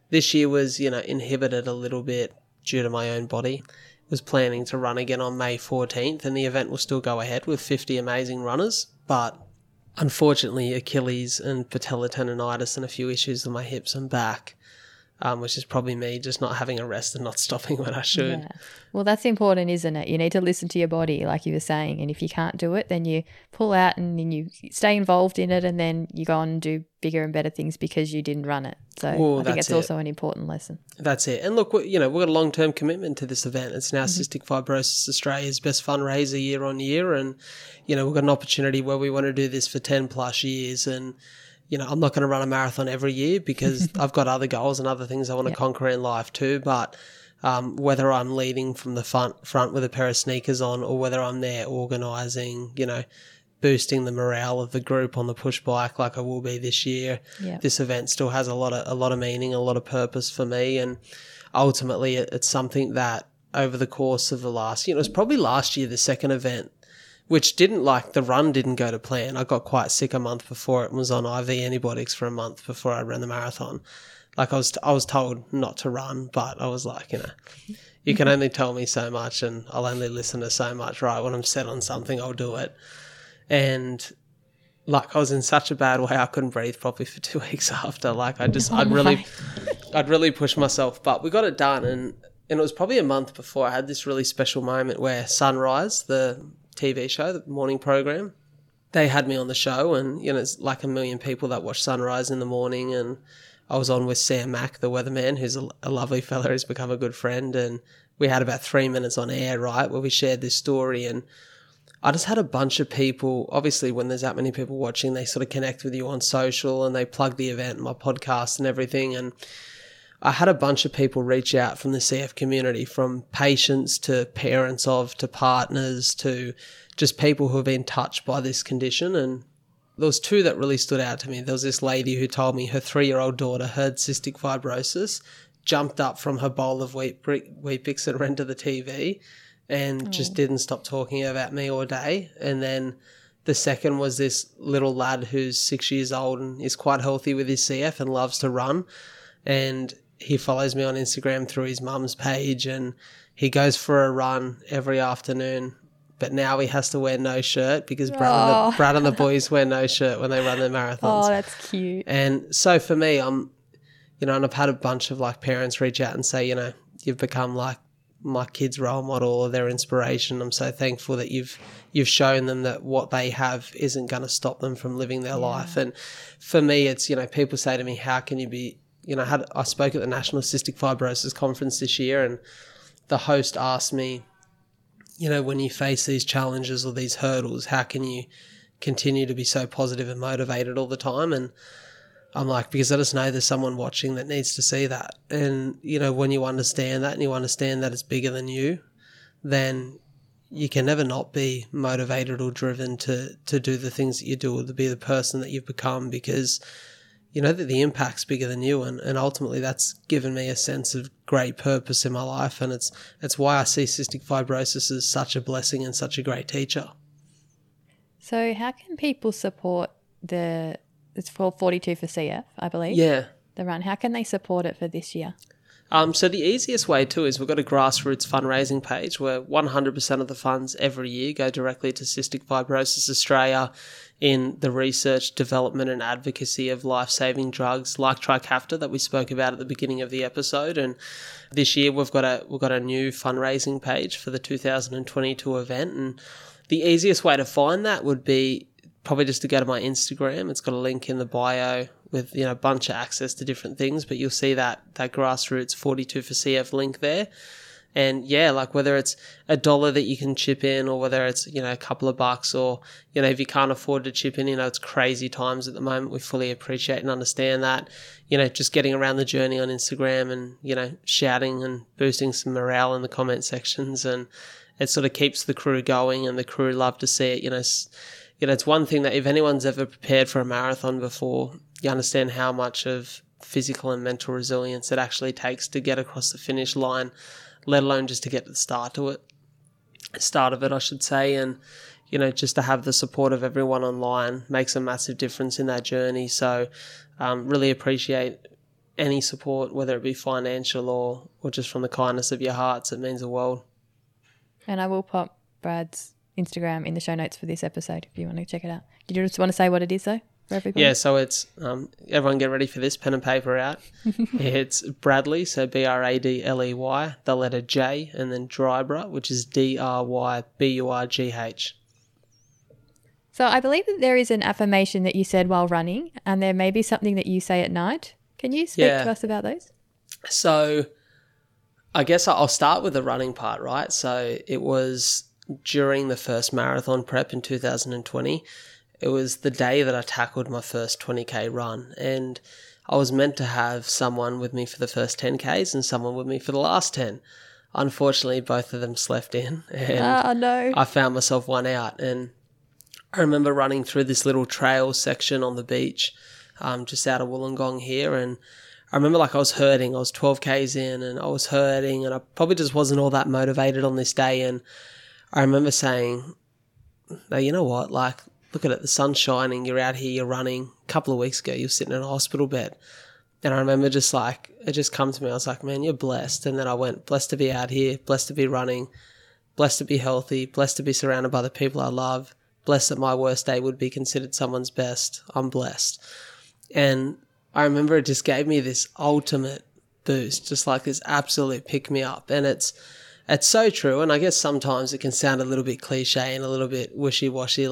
was, inhibited a little bit due to my own body. Was planning to run again on May 14th, and the event will still go ahead with 50 amazing runners. But unfortunately, Achilles and patellar tendonitis and a few issues with my hips and back, which is probably me just not having a rest and not stopping when I should. Yeah. Well, that's important, isn't it? You need to listen to your body, like you were saying. And if you can't do it, then you pull out and then you stay involved in it and then you go on and do bigger and better things because you didn't run it. So I think it's also an important lesson. That's it. And look, we've got a long-term commitment to this event. It's now Cystic Fibrosis Australia's best fundraiser year on year. And, we've got an opportunity where we want to do this for 10 plus years. And, I'm not going to run a marathon every year because I've got other goals and other things I want to conquer in life too. But whether I'm leading from the front with a pair of sneakers on or whether I'm there organising, boosting the morale of the group on the push bike like I will be this year. Yeah. This event still has a lot of meaning, a lot of purpose for me, and ultimately it's something that over the course of the last, it was probably last year, the second event, which the run didn't go to plan. I got quite sick a month before it and was on IV antibiotics for a month before I ran the marathon. Like I was told not to run, but I was like, you can only tell me so much and I'll only listen to so much, right? When I'm set on something, I'll do it. And I was in such a bad way I couldn't breathe properly for 2 weeks after. I'd really pushed myself, but we got it done. And it was probably a month before I had this really special moment where Sunrise, the TV show, the morning program, they had me on the show, and it's like 1 million people that watch Sunrise in the morning, and I was on with Sam Mack, the weatherman, who's a lovely fella who's become a good friend, and we had about 3 minutes on air, right, where we shared this story. And I just had a bunch of people, obviously when there's that many people watching, they sort of connect with you on social and they plug the event and my podcast and everything. And I had a bunch of people reach out from the CF community, from patients to parents to partners to just people who have been touched by this condition. And there was 2 that really stood out to me. There was this lady who told me her 3-year-old daughter had cystic fibrosis, jumped up from her bowl of Weet-Bix that ran to the TV and just didn't stop talking about me all day. And then the second was this little lad who's 6 years old and is quite healthy with his CF and loves to run. And he follows me on Instagram through his mum's page, and he goes for a run every afternoon. But now he has to wear no shirt because Brad and the boys wear no shirt when they run their marathons. Oh, that's cute. And so for me, and I've had a bunch of parents reach out and say, you've become like my kids' role model or their inspiration. I'm so thankful that you've shown them that what they have isn't going to stop them from living their life. And for me, it's, people say to me, how can you be, I spoke at the National Cystic Fibrosis Conference this year, and the host asked me, when you face these challenges or these hurdles, how can you continue to be so positive and motivated all the time? And I'm like, because I just know there's someone watching that needs to see that. And, when you understand that and you understand that it's bigger than you, then you can never not be motivated or driven to do the things that you do or to be the person that you've become, because you know that the impact's bigger than you, and ultimately that's given me a sense of great purpose in my life, and it's why I see cystic fibrosis as such a blessing and such a great teacher. So how can people support it's called 42 for CF, I believe? Yeah. The run. How can they support it for this year? So the easiest way too is we've got a grassroots fundraising page where 100% of the funds every year go directly to Cystic Fibrosis Australia in the research, development and advocacy of life-saving drugs like Trikafta that we spoke about at the beginning of the episode. And this year we've got a new fundraising page for the 2022 event. And the easiest way to find that would be probably just to go to my Instagram. It's got a link in the bio with a bunch of access to different things, but you'll see that grassroots 42 for CF link there. And yeah, like whether it's $1 that you can chip in, or whether it's a couple of bucks, or if you can't afford to chip in, it's crazy times at the moment. We fully appreciate and understand that. Just getting around the journey on Instagram and shouting and boosting some morale in the comment sections, and it sort of keeps the crew going, and the crew love to see it. It's one thing that if anyone's ever prepared for a marathon before, you understand how much of physical and mental resilience it actually takes to get across the finish line, let alone just to get to the start of it, I should say. And, just to have the support of everyone online makes a massive difference in that journey. So really appreciate any support, whether it be financial or just from the kindness of your hearts. It means the world. And I will pop Brad's Instagram in the show notes for this episode if you want to check it out. Did you just want to say what it is though? Yeah, so it's everyone get ready for this, pen and paper out. It's Bradley, so Bradley, the letter J, and then Drybra, which is Dryburgh. So I believe that there is an affirmation that you said while running, and there may be something that you say at night. Can you speak to us about those? So I guess I'll start with the running part, right? So it was during the first marathon prep in 2020. It was the day that I tackled my first 20K run, and I was meant to have someone with me for the first 10Ks and someone with me for the last 10. Unfortunately, both of them slept in, and I found myself one out. And I remember running through this little trail section on the beach just out of Wollongong here, and I remember I was hurting. I was 12Ks in and I was hurting, and I probably just wasn't all that motivated on this day. And I remember saying, no, you know what, look at it, the sun's shining, you're out here, you're running. A couple of weeks ago, you're sitting in a hospital bed. And I remember it just come to me, I was like, man, you're blessed. And then I went, blessed to be out here, blessed to be running, blessed to be healthy, blessed to be surrounded by the people I love, blessed that my worst day would be considered someone's best. I'm blessed. And I remember it just gave me this ultimate boost, just like this absolute pick-me-up. And it's so true. And I guess sometimes it can sound a little bit cliche and a little bit wishy-washy,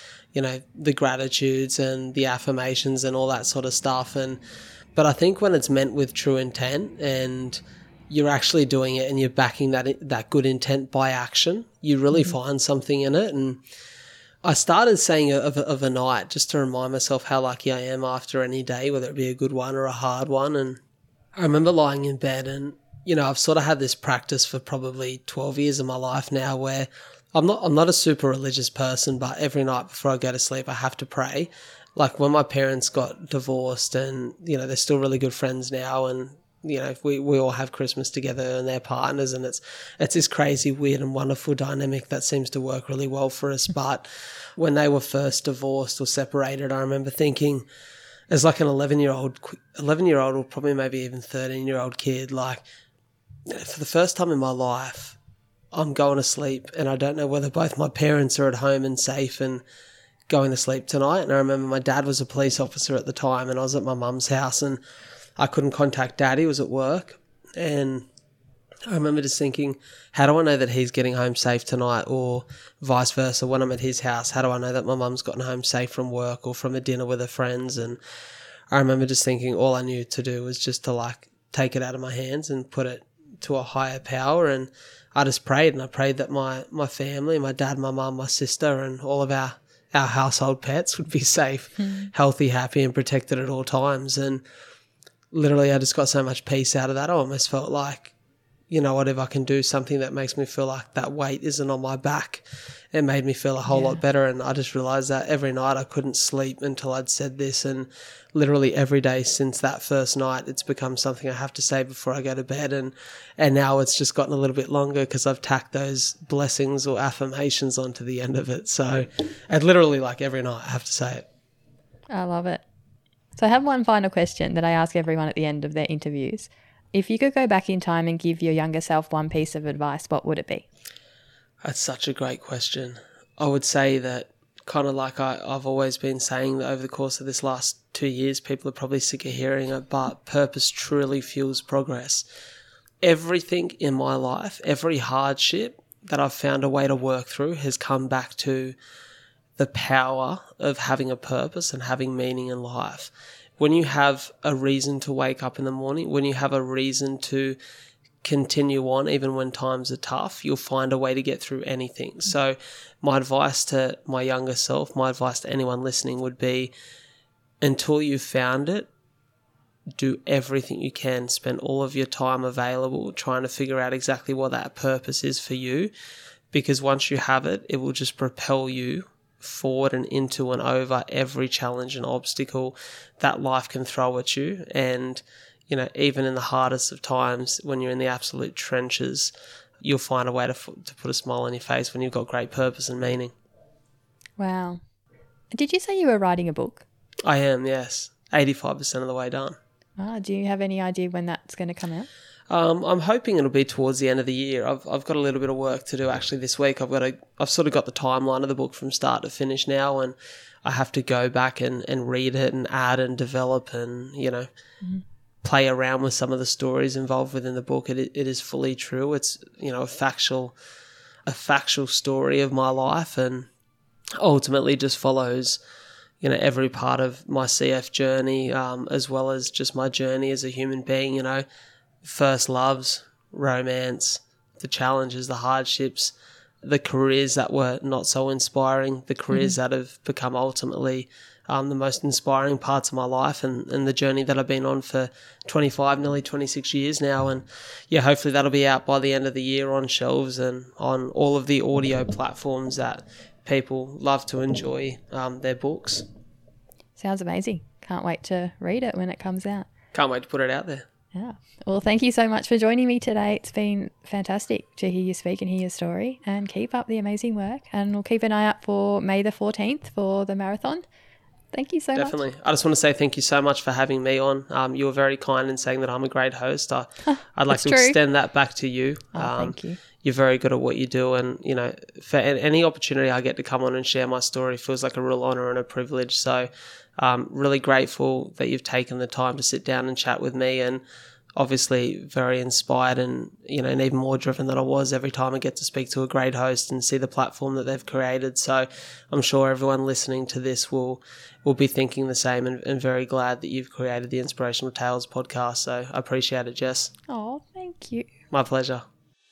the gratitudes and the affirmations and all that sort of stuff. But I think when it's meant with true intent and you're actually doing it and you're backing that good intent by action, you really find something in it. And I started saying it of a night just to remind myself how lucky I am after any day, whether it be a good one or a hard one. And I remember lying in bed and, I've sort of had this practice for probably 12 years of my life now where I'm not a super religious person, but every night before I go to sleep, I have to pray. Like when my parents got divorced and, they're still really good friends now, and, we all have Christmas together and they're partners, and it's this crazy, weird and wonderful dynamic that seems to work really well for us. But when they were first divorced or separated, I remember thinking as like an 11-year-old or probably maybe even 13-year-old kid, for the first time in my life, I'm going to sleep and I don't know whether both my parents are at home and safe and going to sleep tonight. And I remember my dad was a police officer at the time and I was at my mum's house and I couldn't contact dad. He was at work. And I remember just thinking, how do I know that he's getting home safe tonight, or vice versa? When I'm at his house, how do I know that my mum's gotten home safe from work or from a dinner with her friends? And I remember just thinking all I knew to do was just to like take it out of my hands and put it to a higher power. And I just prayed, and I prayed that my family, my dad, my mum, my sister, and all of our household pets would be safe, healthy, happy, and protected at all times. And literally I just got so much peace out of that. I almost felt like, you know what, if I can do something that makes me feel like that weight isn't on my back, it made me feel a whole lot better. And I just realised that every night I couldn't sleep until I'd said this, and literally every day since that first night it's become something I have to say before I go to bed. And now it's just gotten a little bit longer because I've tacked those blessings or affirmations onto the end of it. So and literally like every night I have to say it. I love it. So I have one final question that I ask everyone at the end of their interviews. If you could go back in time and give your younger self one piece of advice, what would it be? That's such a great question. I would say that, kind of like I've always been saying, that over the course of this last 2 years, people are probably sick of hearing it, but purpose truly fuels progress. Everything in my life, every hardship that I've found a way to work through has come back to the power of having a purpose and having meaning in life. When you have a reason to wake up in the morning, when you have a reason to continue on even when times are tough, you'll find a way to get through anything. So my advice to my younger self, my advice to anyone listening would be, until you've found it, do everything you can. Spend all of your time available trying to figure out exactly what that purpose is for you, because once you have it, it will just propel you forward and into and over every challenge and obstacle that life can throw at you. And, you know, even in the hardest of times, when you're in the absolute trenches, you'll find a way to put a smile on your face when you've got great purpose and meaning. Wow. Did you say you were writing a book? I am, yes. 85% of the way done. Do you have any idea when that's going to come out? I'm hoping it'll be towards the end of the year. I've got a little bit of work to do actually this week. I've sort of got the timeline of the book from start to finish now, and I have to go back and read it and add and develop and, you know, play around with some of the stories involved within the book. It is fully true. It's, you know, a factual story of my life, and ultimately just follows, you know, every part of my CF journey, as well as just my journey as a human being, you know. First loves, romance, the challenges, the hardships, the careers that were not so inspiring, the careers that have become ultimately the most inspiring parts of my life, and the journey that I've been on for 25, nearly 26 years now. And yeah, hopefully that'll be out by the end of the year on shelves and on all of the audio platforms that people love to enjoy their books. Sounds amazing. Can't wait to read it when it comes out. Can't wait to put it out there. Yeah. Well, thank you so much for joining me today. It's been fantastic to hear you speak and hear your story, and keep up the amazing work. And we'll keep an eye out for May the 14th for the marathon. Thank you so much. Definitely. I just want to say thank you so much for having me on. You were very kind in saying that I'm a great host. I'd like to extend that back to you. Thank you. You're very good at what you do, and, you know, for any opportunity I get to come on and share my story feels like a real honour and a privilege. So really grateful that you've taken the time to sit down and chat with me, and obviously very inspired and, you know, and even more driven than I was every time I get to speak to a great host and see the platform that they've created. So I'm sure everyone listening to this will be thinking the same, and very glad that you've created the Inspirational Tales podcast. So I appreciate it, Jess. Oh, thank you. My pleasure.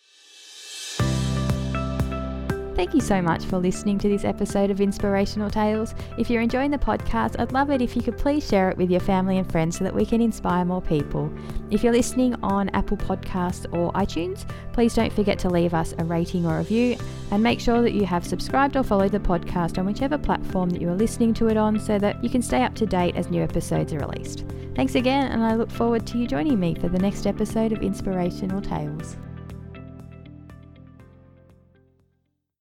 Thank you so much for listening to this episode of Inspirational Tales. If you're enjoying the podcast, I'd love it if you could please share it with your family and friends so that we can inspire more people. If you're listening on Apple Podcasts or iTunes, please don't forget to leave us a rating or review, and make sure that you have subscribed or followed the podcast on whichever platform that you are listening to it on, so that you can stay up to date as new episodes are released. Thanks again, and I look forward to you joining me for the next episode of Inspirational Tales.